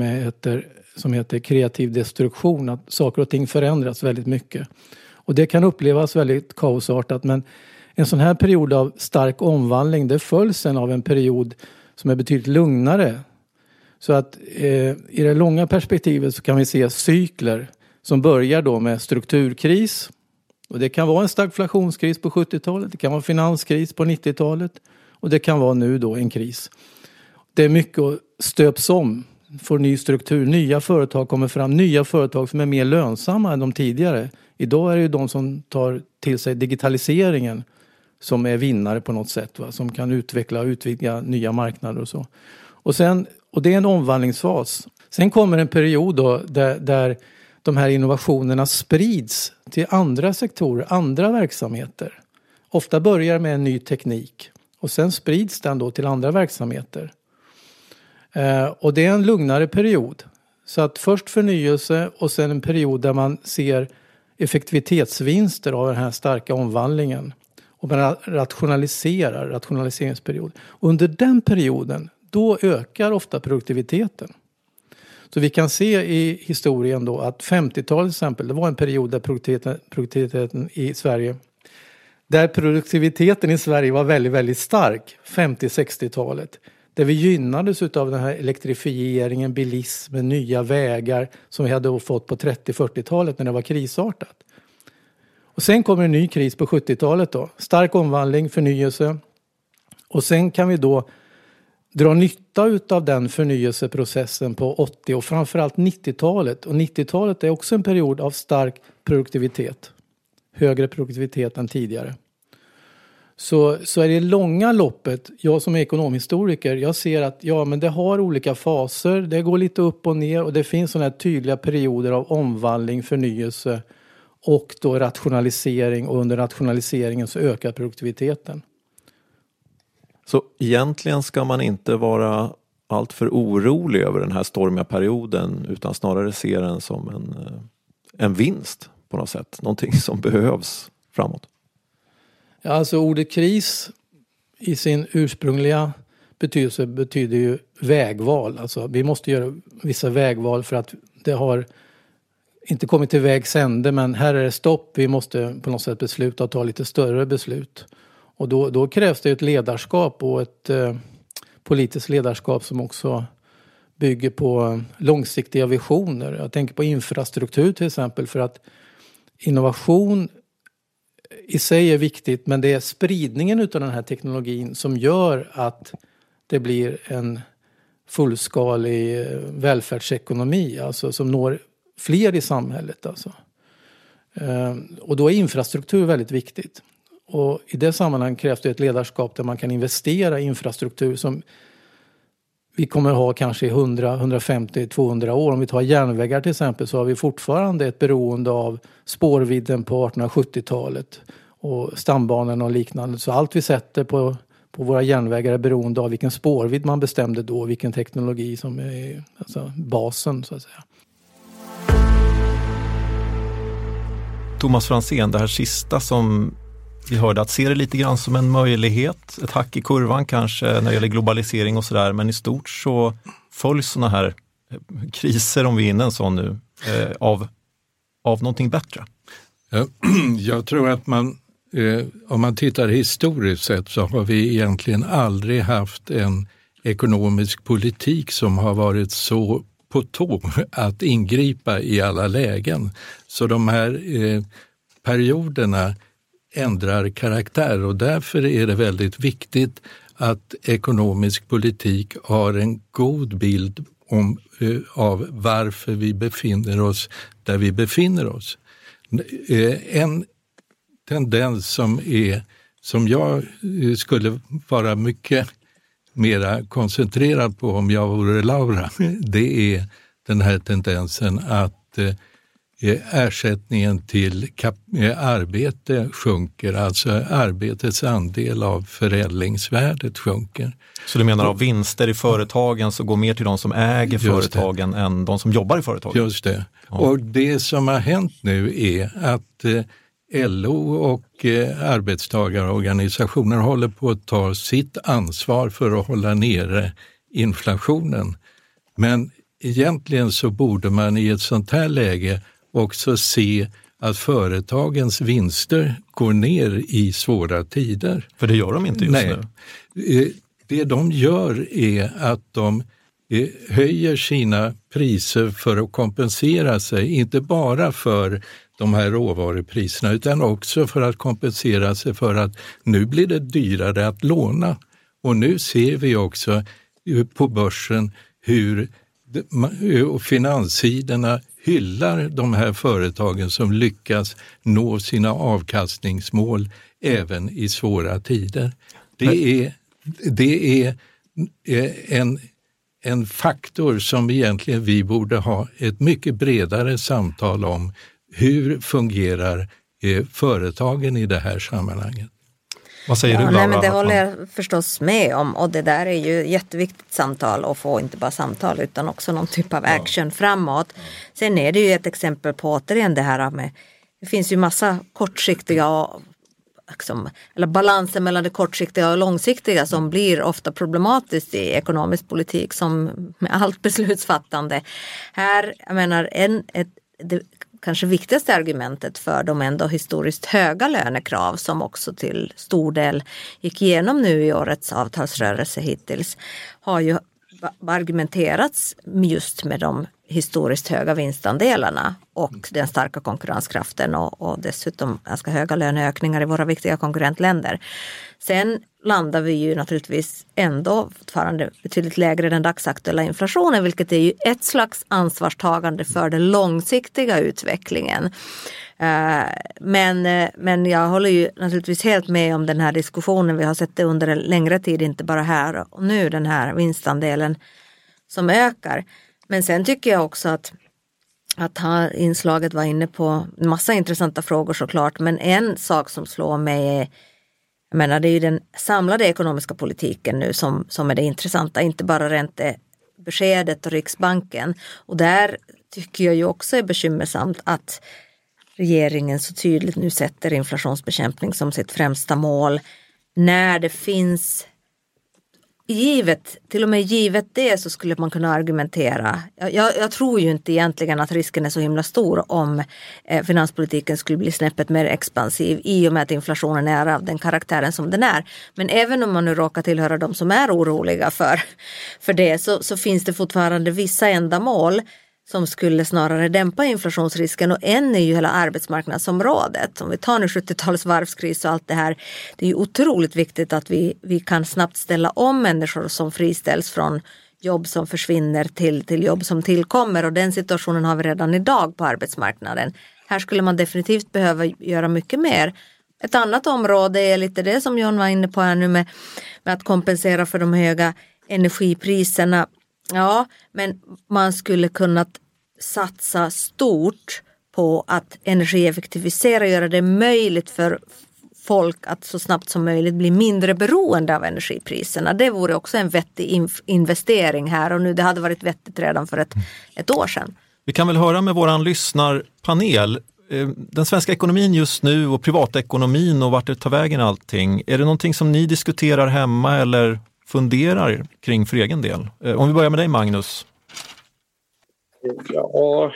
som heter kreativ destruktion, att saker och ting förändras väldigt mycket. Och det kan upplevas väldigt kaosartat, men en sån här period av stark omvandling, det följs sen av en period som är betydligt lugnare. Så att i det långa perspektivet så kan vi se cykler som börjar då med strukturkris. Och det kan vara en stagflationskris på 70-talet, det kan vara finanskris på 90-talet och det kan vara nu då en kris. Det är mycket att stöps om, får ny struktur, nya företag kommer fram, nya företag som är mer lönsamma än de tidigare. Idag är det ju de som tar till sig digitaliseringen som är vinnare på något sätt, va? Som kan utveckla och utvidga nya marknader och så. Och det är en omvandlingsfas. Sen kommer en period då där de här innovationerna sprids till andra sektorer, andra verksamheter. Ofta börjar med en ny teknik och sen sprids den då till andra verksamheter. Och det är en lugnare period. Så att först förnyelse och sen en period där man ser effektivitetsvinster av den här starka omvandlingen. Och man rationaliseringsperiod. Under den perioden, då ökar ofta produktiviteten. Så vi kan se i historien då att 50-talet till exempel, det var en period där produktiviteten i Sverige, där produktiviteten i Sverige var väldigt, väldigt stark, 50-60-talet. Där vi gynnades av den här elektrifieringen, bilismen, nya vägar som vi hade fått på 30-40-talet när det var krisartat. Och sen kommer en ny kris på 70-talet då. Stark omvandling, förnyelse. Och sen kan vi då dra nytta av den förnyelseprocessen på 80- och framförallt 90-talet. Och 90-talet är också en period av stark produktivitet. Högre produktivitet än tidigare. Så är det långa loppet, jag som är ekonomhistoriker, jag ser att men det har olika faser. Det går lite upp och ner och det finns sådana här tydliga perioder av omvandling, förnyelse och då rationalisering, och under rationaliseringen så ökar produktiviteten. Så egentligen ska man inte vara allt för orolig över den här stormiga perioden utan snarare se den som en vinst på något sätt. Någonting som behövs framåt. Ja, alltså ordet kris i sin ursprungliga betydelse betyder ju vägval. Alltså vi måste göra vissa vägval för att det har inte kommit till vägs ände, men här är det stopp. Vi måste på något sätt besluta och ta lite större beslut. Och då krävs det ett ledarskap och ett politiskt ledarskap som också bygger på långsiktiga visioner. Jag tänker på infrastruktur till exempel, för att innovation i sig är viktigt, men det är spridningen utav den här teknologin som gör att det blir en fullskalig välfärdsekonomi, alltså som når fler i samhället. Alltså. Och då är infrastruktur väldigt viktigt. Och i det sammanhanget krävs det ett ledarskap där man kan investera i infrastruktur som vi kommer att ha kanske i 100, 150, 200 år. Om vi tar järnvägar till exempel, så har vi fortfarande ett beroende av spårvidden på 1870-talet och stambanan och liknande. Så allt vi sätter på våra järnvägar är beroende av vilken spårvidd man bestämde då, vilken teknologi som är alltså basen så att säga. Thomas Franzén, det här sista som vi hörde, att se det lite grann som en möjlighet, ett hack i kurvan kanske när det gäller globalisering och sådär, men i stort så följs sådana här kriser, om vi är inne en sån nu, av någonting bättre. Jag tror att om man tittar historiskt sett så har vi egentligen aldrig haft en ekonomisk politik som har varit så på tå att ingripa i alla lägen. Så de här perioderna ändrar karaktär, och därför är det väldigt viktigt att ekonomisk politik har en god bild av varför vi befinner oss där vi befinner oss. En tendens som jag skulle vara mycket mera koncentrerad på om jag vore Laura, det är den här tendensen att ersättningen till arbete sjunker, alltså arbetets andel av förädlingsvärdet sjunker. Så du menar av vinster i företagen så går mer till de som äger företagen än de som jobbar i företagen? Just det. Ja. Och det som har hänt nu är att LO och arbetstagarorganisationer håller på att ta sitt ansvar för att hålla nere inflationen. Men egentligen så borde man i ett sånt här läge också se att företagens vinster går ner i svåra tider. För det gör de inte just nu. Det de gör är att de höjer sina priser för att kompensera sig, inte bara för de här råvarupriserna utan också för att kompensera sig för att nu blir det dyrare att låna. Och nu ser vi också på börsen hur finanssidorna hyllar de här företagen som lyckas nå sina avkastningsmål även i svåra tider. Det är en faktor som egentligen vi borde ha ett mycket bredare samtal om. Hur fungerar företagen i det här sammanhanget? Vad säger du, Laura? Men det håller jag förstås med om, och det där är ju jätteviktigt samtal, och få inte bara samtal utan också någon typ av action framåt. Sen är det ju ett exempel på återigen det här med, det finns ju massa kortsiktiga eller balansen mellan det kortsiktiga och långsiktiga som blir ofta problematiskt i ekonomisk politik som med allt beslutsfattande. Här, jag menar, det kanske viktigaste argumentet för de ändå historiskt höga lönekrav som också till stor del gick igenom nu i årets avtalsrörelse hittills har ju argumenterats just med de historiskt höga vinstandelarna och den starka konkurrenskraften och dessutom ganska höga löneökningar i våra viktiga konkurrentländer. Sen landar vi ju naturligtvis ändå fortfarande betydligt lägre än den dagsaktuella inflationen, vilket är ju ett slags ansvarstagande för den långsiktiga utvecklingen. Men jag håller ju naturligtvis helt med om den här diskussionen. Vi har sett det under en längre tid, inte bara här och nu, den här vinstandelen som ökar. Men sen tycker jag också att inslaget var inne på en massa intressanta frågor såklart. Men en sak som slår mig är, jag menar, det är ju den samlade ekonomiska politiken nu som är det intressanta. Inte bara räntebeskedet och Riksbanken. Och där tycker jag ju också är bekymmersamt att regeringen så tydligt nu sätter inflationsbekämpning som sitt främsta mål. När det finns till och med givet det så skulle man kunna argumentera. Jag tror ju inte egentligen att risken är så himla stor om finanspolitiken skulle bli snäppet mer expansiv i och med att inflationen är av den karaktären som den är. Men även om man nu råkar tillhöra de som är oroliga för det så finns det fortfarande vissa ändamål som skulle snarare dämpa inflationsrisken, och en är ju hela arbetsmarknadsområdet. Om vi tar nu 70-talets varvskris och allt det här, det är ju otroligt viktigt att vi kan snabbt ställa om människor som friställs från jobb som försvinner till jobb som tillkommer, och den situationen har vi redan idag på arbetsmarknaden. Här skulle man definitivt behöva göra mycket mer. Ett annat område är lite det som John var inne på här nu med att kompensera för de höga energipriserna. Ja, men man skulle kunna satsa stort på att energieffektivisera och göra det möjligt för folk att så snabbt som möjligt bli mindre beroende av energipriserna. Det vore också en vettig investering här, och nu det hade varit vettigt redan för ett år sedan. Vi kan väl höra med våran lyssnarpanel. Den svenska ekonomin just nu och privatekonomin och vart det tar vägen allting. Är det någonting som ni diskuterar hemma eller funderar kring för egen del? Om vi börjar med dig, Magnus. Ja,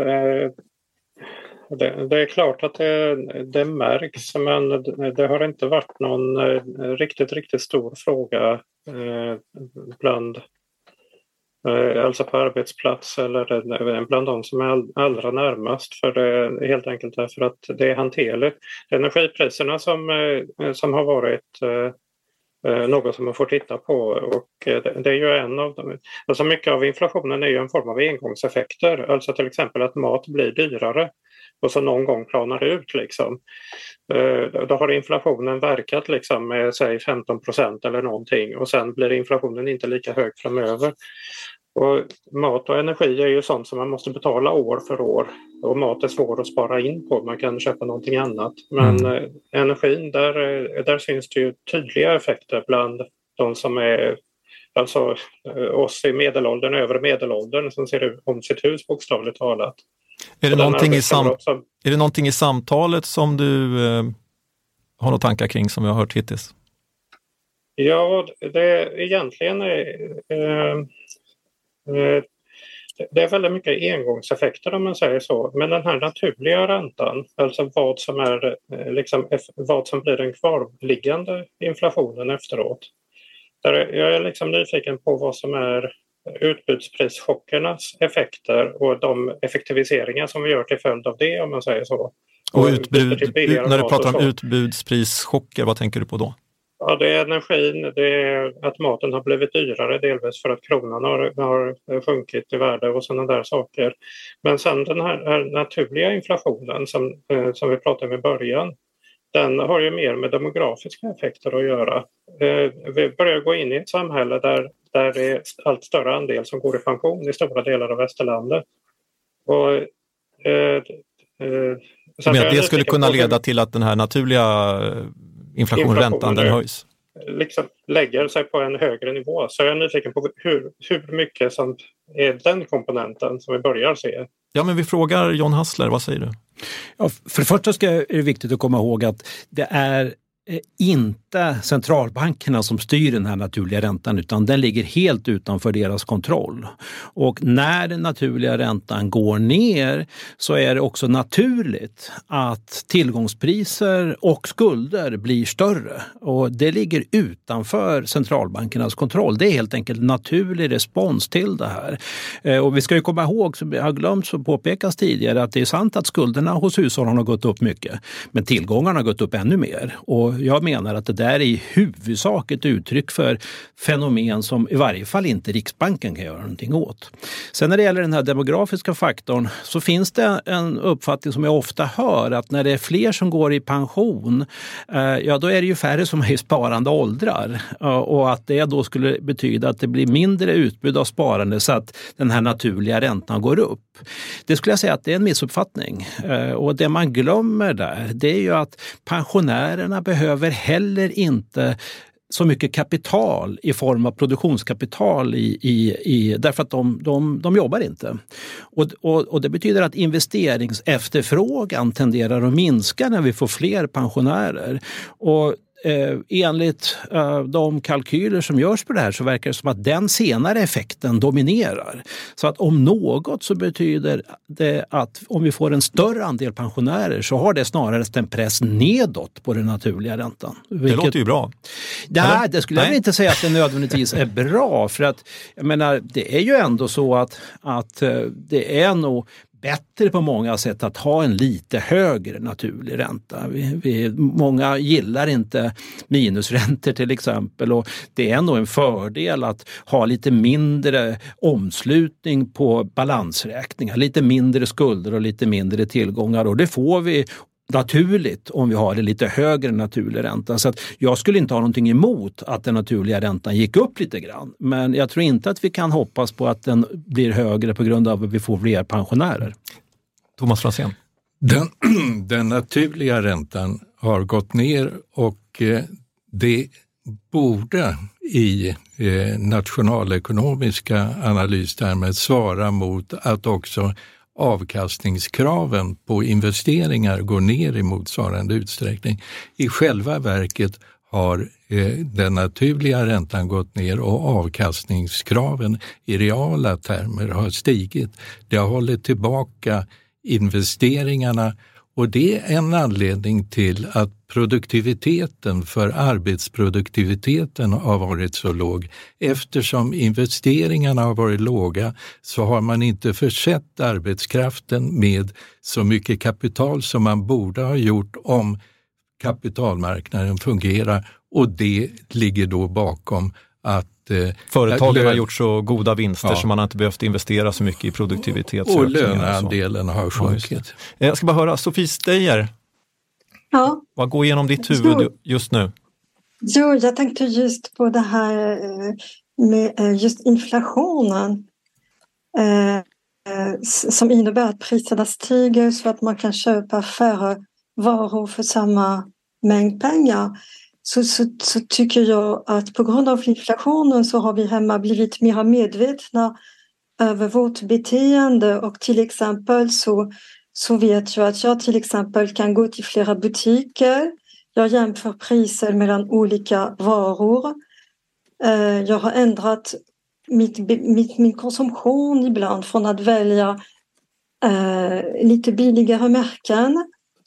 det är klart att det märks, men det har inte varit någon riktigt stor fråga bland alltså på arbetsplats eller bland de som är allra närmast, för det helt enkelt därför att det är hanterligt. Energipriserna som har varit något som man får titta på, och det är ju en av dem. Alltså mycket av inflationen är ju en form av engångseffekter, alltså till exempel att mat blir dyrare och så någon gång planar ut liksom. Då har inflationen verkat liksom med säg 15% eller någonting, och sen blir inflationen inte lika hög framöver. Och mat och energi är ju sånt som man måste betala år för år, och mat är svår att spara in på, man kan köpa någonting annat. Men energin, där syns det ju tydliga effekter bland de som är, alltså oss i medelåldern, övre medelåldern, som ser om sitt hus bokstavligt talat. Är det någonting i samtalet som du har några tankar kring som jag har hört hittills? Ja, det egentligen det är väldigt mycket engångseffekter om man säger så. Men den här naturliga räntan, alltså vad som blir den kvarliggande inflationen efteråt. Jag är liksom nyfiken på vad som är utbudsprisschockernas effekter och de effektiviseringar som vi gör till följd av det, om man säger så. Och när du pratar om utbudsprischocker, vad tänker du på då? Ja, det är energin, det är att maten har blivit dyrare delvis för att kronan har sjunkit i värde och sådana där saker. Men sen den här naturliga inflationen som vi pratade om i början, den har ju mer med demografiska effekter att göra. Vi börjar gå in i ett samhälle där det är allt större andel som går i pension i stora delar av västerlandet. Och, men det skulle kunna leda till att den här naturliga inflationsräntan den höjs? Liksom lägger sig på en högre nivå. Så jag är nyfiken på hur mycket som är den komponenten som vi börjar se. Ja, men vi frågar John Hassler, vad säger du? Ja, för det första är det viktigt att komma ihåg att det är inte centralbankerna som styr den här naturliga räntan, utan den ligger helt utanför deras kontroll. Och när den naturliga räntan går ner så är det också naturligt att tillgångspriser och skulder blir större. Och det ligger utanför centralbankernas kontroll. Det är helt enkelt en naturlig respons till det här. Och vi ska ju komma ihåg, som jag har glömt så påpekas tidigare, att det är sant att skulderna hos hushållen har gått upp mycket. Men tillgångarna har gått upp ännu mer. Och jag menar att det där är i huvudsak ett uttryck för fenomen som i varje fall inte Riksbanken kan göra någonting åt. Sen när det gäller den här demografiska faktorn så finns det en uppfattning som jag ofta hör, att när det är fler som går i pension, ja då är det ju färre som är i sparande åldrar, och att det då skulle betyda att det blir mindre utbud av sparande så att den här naturliga räntan går upp. Det skulle jag säga att det är en missuppfattning, och det man glömmer där, det är ju att pensionärerna behöver heller inte så mycket kapital i form av produktionskapital därför att de jobbar inte. Och det betyder att investeringsefterfrågan tenderar att minska när vi får fler pensionärer. Och enligt de kalkyler som görs på det här så verkar det som att den senare effekten dominerar. Så att om något så betyder det att om vi får en större andel pensionärer så har det snarare en press nedåt på den naturliga räntan. Det låter ju bra. Nej, det skulle jag inte säga att det nödvändigtvis är bra, för att jag menar, det är ju ändå så att det är nog bättre på många sätt att ha en lite högre naturlig ränta. Många gillar inte minusräntor till exempel, och det är nog en fördel att ha lite mindre omslutning på balansräkningar, lite mindre skulder och lite mindre tillgångar, och det får vi naturligt om vi har en lite högre naturlig ränta. Så att jag skulle inte ha någonting emot att den naturliga räntan gick upp lite grann. Men jag tror inte att vi kan hoppas på att den blir högre på grund av att vi får fler pensionärer. Thomas Franzén. Den naturliga räntan har gått ner, och det borde i nationalekonomiska analystermer svara mot att också avkastningskraven på investeringar går ner i motsvarande utsträckning. I själva verket har den naturliga räntan gått ner och avkastningskraven i reala termer har stigit. Det har hållit tillbaka investeringarna, och det är en anledning till att produktiviteten för arbetsproduktiviteten har varit så låg. Eftersom investeringarna har varit låga så har man inte försett arbetskraften med så mycket kapital som man borde ha gjort om kapitalmarknaden fungerar, och det ligger då bakom att företagen har gjort så goda vinster så man har inte behövt investera så mycket i produktivitet. Och löneandelen har sjunkit. Jag ska bara höra, Sofie Steijer. Ja. Vad går igenom ditt huvud just nu? Jo, jag tänkte just på det här med just inflationen som innebär att priserna stiger så att man kan köpa färre varor för samma mängd pengar. Så tycker jag att på grund av inflationen så har vi hemma blivit mer medvetna över vårt beteende, och till exempel så vet jag att jag till exempel kan gå till flera butiker. Jag jämför priser mellan olika varor. Jag har ändrat min konsumtion ibland från att välja lite billigare märken.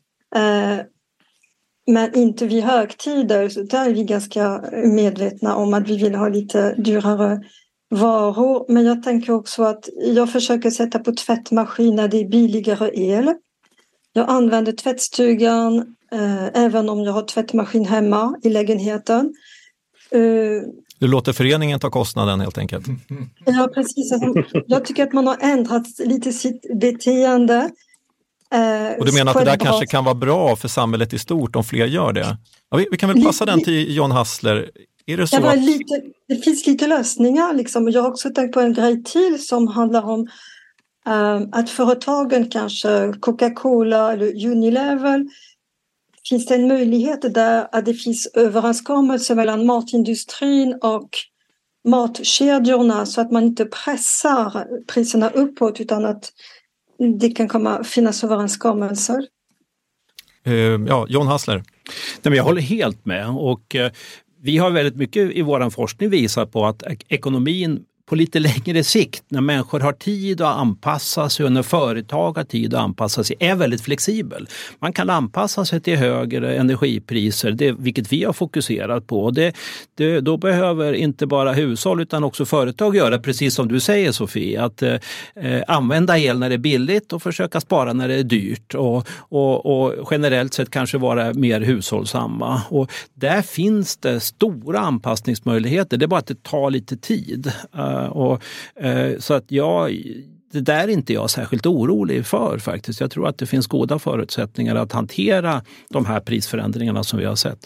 Men inte vid högtider, så där är vi ganska medvetna om att vi vill ha lite dyrare varor. Men jag tänker också att jag försöker sätta på tvättmaskin när det är billigare el. Jag använder tvättstugan även om jag har tvättmaskin hemma i lägenheten. Du låter föreningen ta kostnaden helt enkelt. Ja, precis. Jag tycker att man har ändrat lite sitt beteende. Och du menar att det där kanske kan vara bra för samhället i stort om fler gör det? Ja, vi kan väl passa den till John Hassler. Är det så det finns lite lösningar liksom. Jag har också tänkt på en grej till som handlar om att företagen, kanske Coca-Cola eller Unilever, finns det en möjlighet där att det finns överenskommelser mellan matindustrin och matkedjorna så att man inte pressar priserna uppåt utan att det kan finnas överenskommelser. Ja, John Hassler. Nej, men jag håller helt med, och vi har väldigt mycket i vår forskning visat på att ekonomin på lite längre sikt, när människor har tid att anpassa sig och när företag har tid att anpassa sig, är väldigt flexibel. Man kan anpassa sig till högre energipriser, vilket vi har fokuserat på. Då behöver inte bara hushåll utan också företag göra precis som du säger, Sofie, att använda el när det är billigt och försöka spara när det är dyrt och generellt sett kanske vara mer hushållsamma. Och där finns det stora anpassningsmöjligheter, det är bara att det tar lite tid. Så att det där är inte jag särskilt orolig för faktiskt. Jag tror att det finns goda förutsättningar att hantera de här prisförändringarna som vi har sett.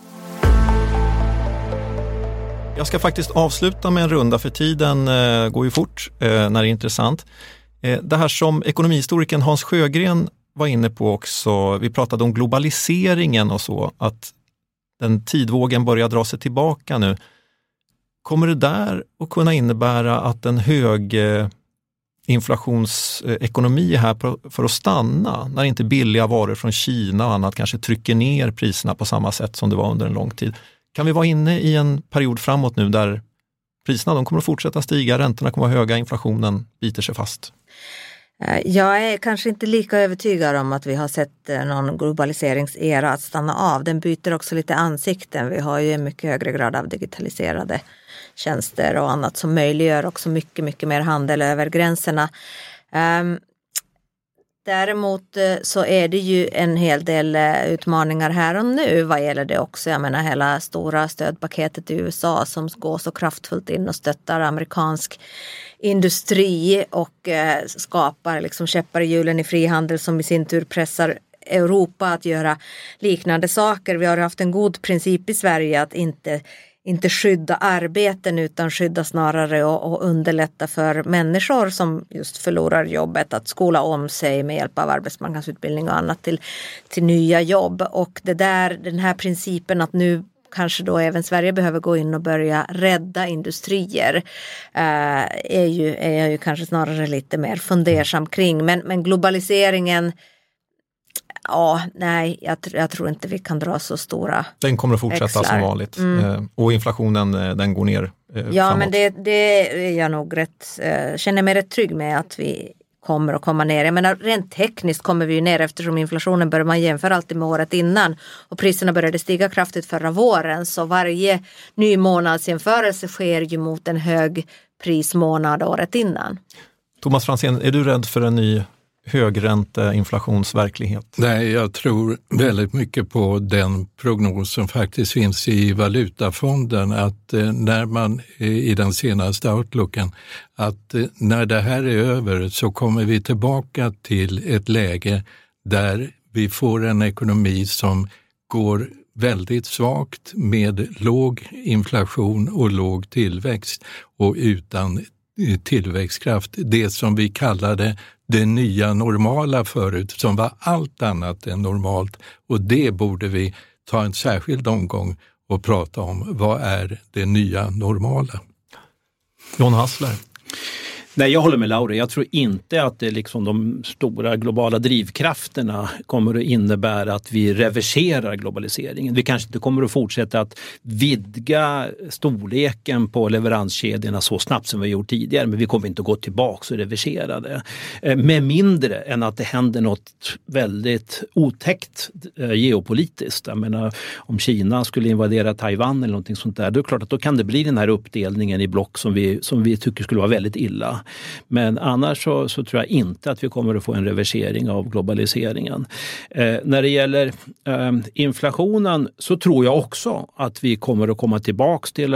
Jag ska faktiskt avsluta med en runda, för tiden går ju fort när det är intressant. Det här som ekonomihistorikern Hans Sjögren var inne på också, vi pratade om globaliseringen och så, att den tidvågen börjar dra sig tillbaka nu. Kommer det där att kunna innebära att en inflationsekonomi här för att stanna när inte billiga varor från Kina och annat kanske trycker ner priserna på samma sätt som det var under en lång tid. Kan vi vara inne i en period framåt nu där priserna de kommer att fortsätta stiga, räntorna kommer att vara höga, inflationen biter sig fast? Jag är kanske inte lika övertygad om att vi har sett någon globaliseringsera att stanna av. Den byter också lite ansikten. Vi har ju en mycket högre grad av digitaliserade tjänster och annat som möjliggör också mycket, mycket mer handel över gränserna. Däremot så är det ju en hel del utmaningar här och nu vad gäller det också. Jag menar hela stora stödpaketet i USA som går så kraftfullt in och stöttar amerikansk industri och skapar liksom käppar i hjulen i frihandel som i sin tur pressar Europa att göra liknande saker. Vi har haft en god princip i Sverige att inte skydda arbeten utan skydda snarare och underlätta för människor som just förlorar jobbet att skola om sig med hjälp av arbetsmarknadsutbildning och annat till nya jobb. Och den här principen att nu kanske då även Sverige behöver gå in och börja rädda industrier är jag ju kanske snarare lite mer fundersam kring. Men globaliseringen, ja, nej, jag tror inte vi kan dra så stora Den kommer att fortsätta växlar. Som vanligt. Och inflationen, den går ner Ja, framåt. men det är jag nog känner mig rätt trygg med att vi kommer att komma ner. Jag menar, rent tekniskt kommer vi ju ner eftersom inflationen börjar man jämföra alltid med året innan. Och priserna började stiga kraftigt förra våren. Så varje ny månadsjämförelse sker ju mot en hög prismånad året innan. Thomas Franzén, är du rädd för en ny högränteinflationsverklighet? Nej, jag tror väldigt mycket på den prognos som faktiskt finns i Valutafonden att när man i den senaste outlooken att när det här är över så kommer vi tillbaka till ett läge där vi får en ekonomi som går väldigt svagt med låg inflation och låg tillväxt och utan tillväxtkraft. Det som vi kallade det nya normala förut som var allt annat än normalt, och det borde vi ta en särskild omgång och prata om. Vad är det nya normala? John Hassler. Nej, jag håller med Laura. Jag tror inte att det liksom de stora globala drivkrafterna kommer att innebära att vi reverserar globaliseringen. Vi kanske inte kommer att fortsätta att vidga storleken på leveranskedjorna så snabbt som vi gjort tidigare, men vi kommer inte att gå tillbaka och reversera det. Med mindre än att det händer något väldigt otäckt geopolitiskt. Jag menar, om Kina skulle invadera Taiwan eller någonting sånt där, då är det klart att då kan det bli den här uppdelningen i block som vi tycker skulle vara väldigt illa. Men annars så tror jag inte att vi kommer att få en reversering av globaliseringen. När det gäller inflationen så tror jag också att vi kommer att komma tillbaka till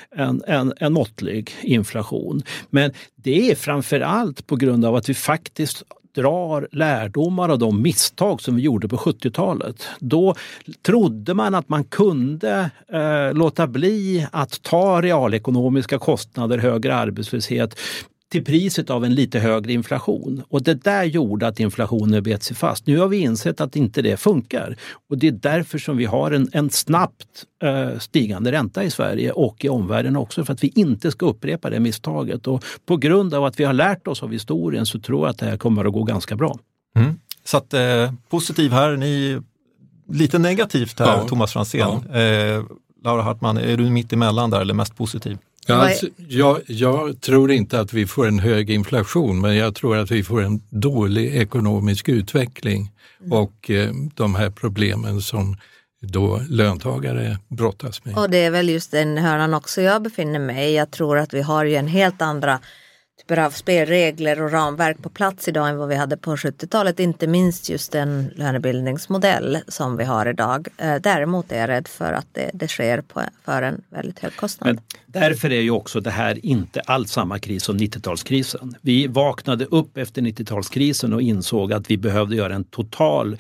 en måttlig inflation. Men det är framförallt på grund av att vi faktiskt drar lärdomar av de misstag som vi gjorde på 70-talet. Då trodde man att man kunde låta bli att ta realekonomiska kostnader, högre arbetslöshet till priset av en lite högre inflation. Och det där gjorde att inflationen bet sig fast. Nu har vi insett att inte det funkar. Och det är därför som vi har en snabbt stigande ränta i Sverige och i omvärlden också. För att vi inte ska upprepa det misstaget. Och på grund av att vi har lärt oss av historien så tror jag att det här kommer att gå ganska bra. Så att positiv här, ni lite negativt här, ja. Thomas Franzén. Ja. Laura Hartman, är du mitt emellan där eller mest positiv? Ja, alltså, jag tror inte att vi får en hög inflation, men jag tror att vi får en dålig ekonomisk utveckling och de här problemen som då löntagare brottas med. Och det är väl just den hörnan också jag befinner mig i. Jag tror att vi har ju en helt andra typer av spelregler och ramverk på plats idag än vad vi hade på 70-talet. Inte minst just den lönebildningsmodell som vi har idag. Däremot är jag rädd för att det sker för en väldigt hög kostnad. Men därför är ju också det här inte alls samma kris som 90-talskrisen. Vi vaknade upp efter 90-talskrisen och insåg att vi behövde göra en total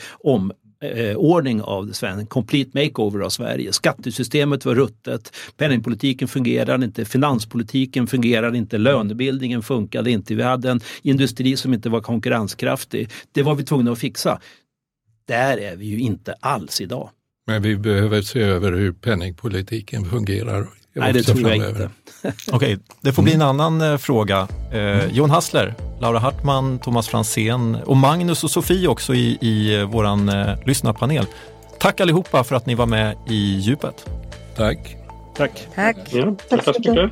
ordning av det svenska, complete makeover av Sverige. Skattesystemet var ruttet, penningpolitiken fungerade inte, finanspolitiken fungerade inte, lönebildningen funkade inte. Vi hade en industri som inte var konkurrenskraftig. Det var vi tvungna att fixa. Där är vi ju inte alls idag. Men vi behöver se över hur penningpolitiken fungerar Nej, det tror jag inte. Okej, det får bli en annan fråga. Jon Hassler, Laura Hartman, Thomas Franzén och Magnus och Sofie också i våran lyssnarpanel. Tack allihopa för att ni var med i Djupet. Tack. Tack. Ja, tack så mycket.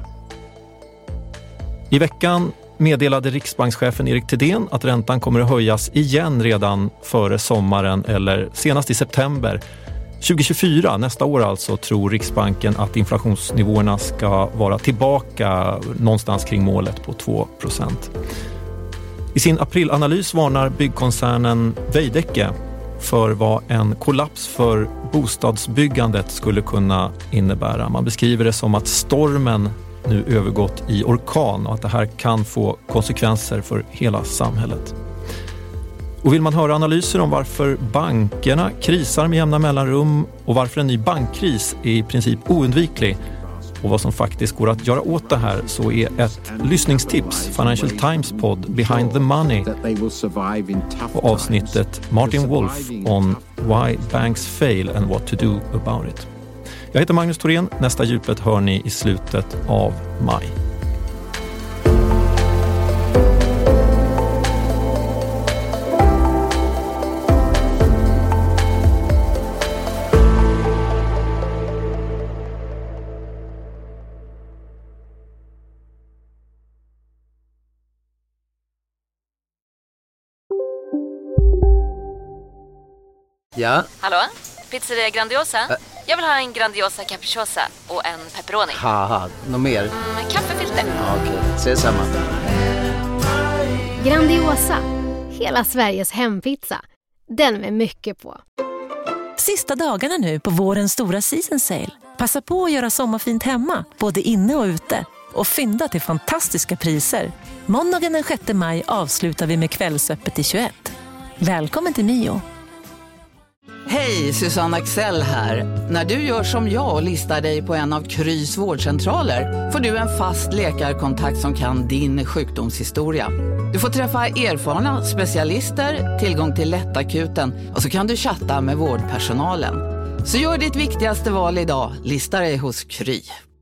I veckan meddelade riksbankschefen Erik Thedéen att räntan kommer att höjas igen redan före sommaren eller senast i september. 2024, nästa år alltså, tror Riksbanken att inflationsnivåerna ska vara tillbaka någonstans kring målet på 2%. I sin aprilanalys varnar byggkoncernen Veidekke för vad en kollaps för bostadsbyggandet skulle kunna innebära. Man beskriver det som att stormen nu övergått i orkan och att det här kan få konsekvenser för hela samhället. Och vill man höra analyser om varför bankerna krisar med jämna mellanrum och varför en ny bankkris är i princip oundviklig och vad som faktiskt går att göra åt det här, så är ett lyssningstips Financial Times podd Behind the Money och avsnittet Martin Wolf on Why Banks Fail and What to Do About It. Jag heter Magnus Thorén. Nästa Djupet hör ni i slutet av maj. Ja? Hallå? Pizzeria Grandiosa? Jag vill ha en Grandiosa capriciosa och en pepperoni. Haha, något mer? Kaffefilter. Ja, okej, ses samma. Grandiosa, hela Sveriges hempizza. Den med mycket på. Sista dagarna nu på vårens stora season sale. Passa på att göra sommarfint hemma, både inne och ute. Och fynda till fantastiska priser. Måndagen den 6 maj avslutar vi med Kvällsöppet i 21. Välkommen till Mio. Hej, Susanne Axel här. När du gör som jag och listar dig på en av Krys vårdcentraler får du en fast läkarkontakt som kan din sjukdomshistoria. Du får träffa erfarna specialister, tillgång till lättakuten och så kan du chatta med vårdpersonalen. Så gör ditt viktigaste val idag, lista dig hos Kry.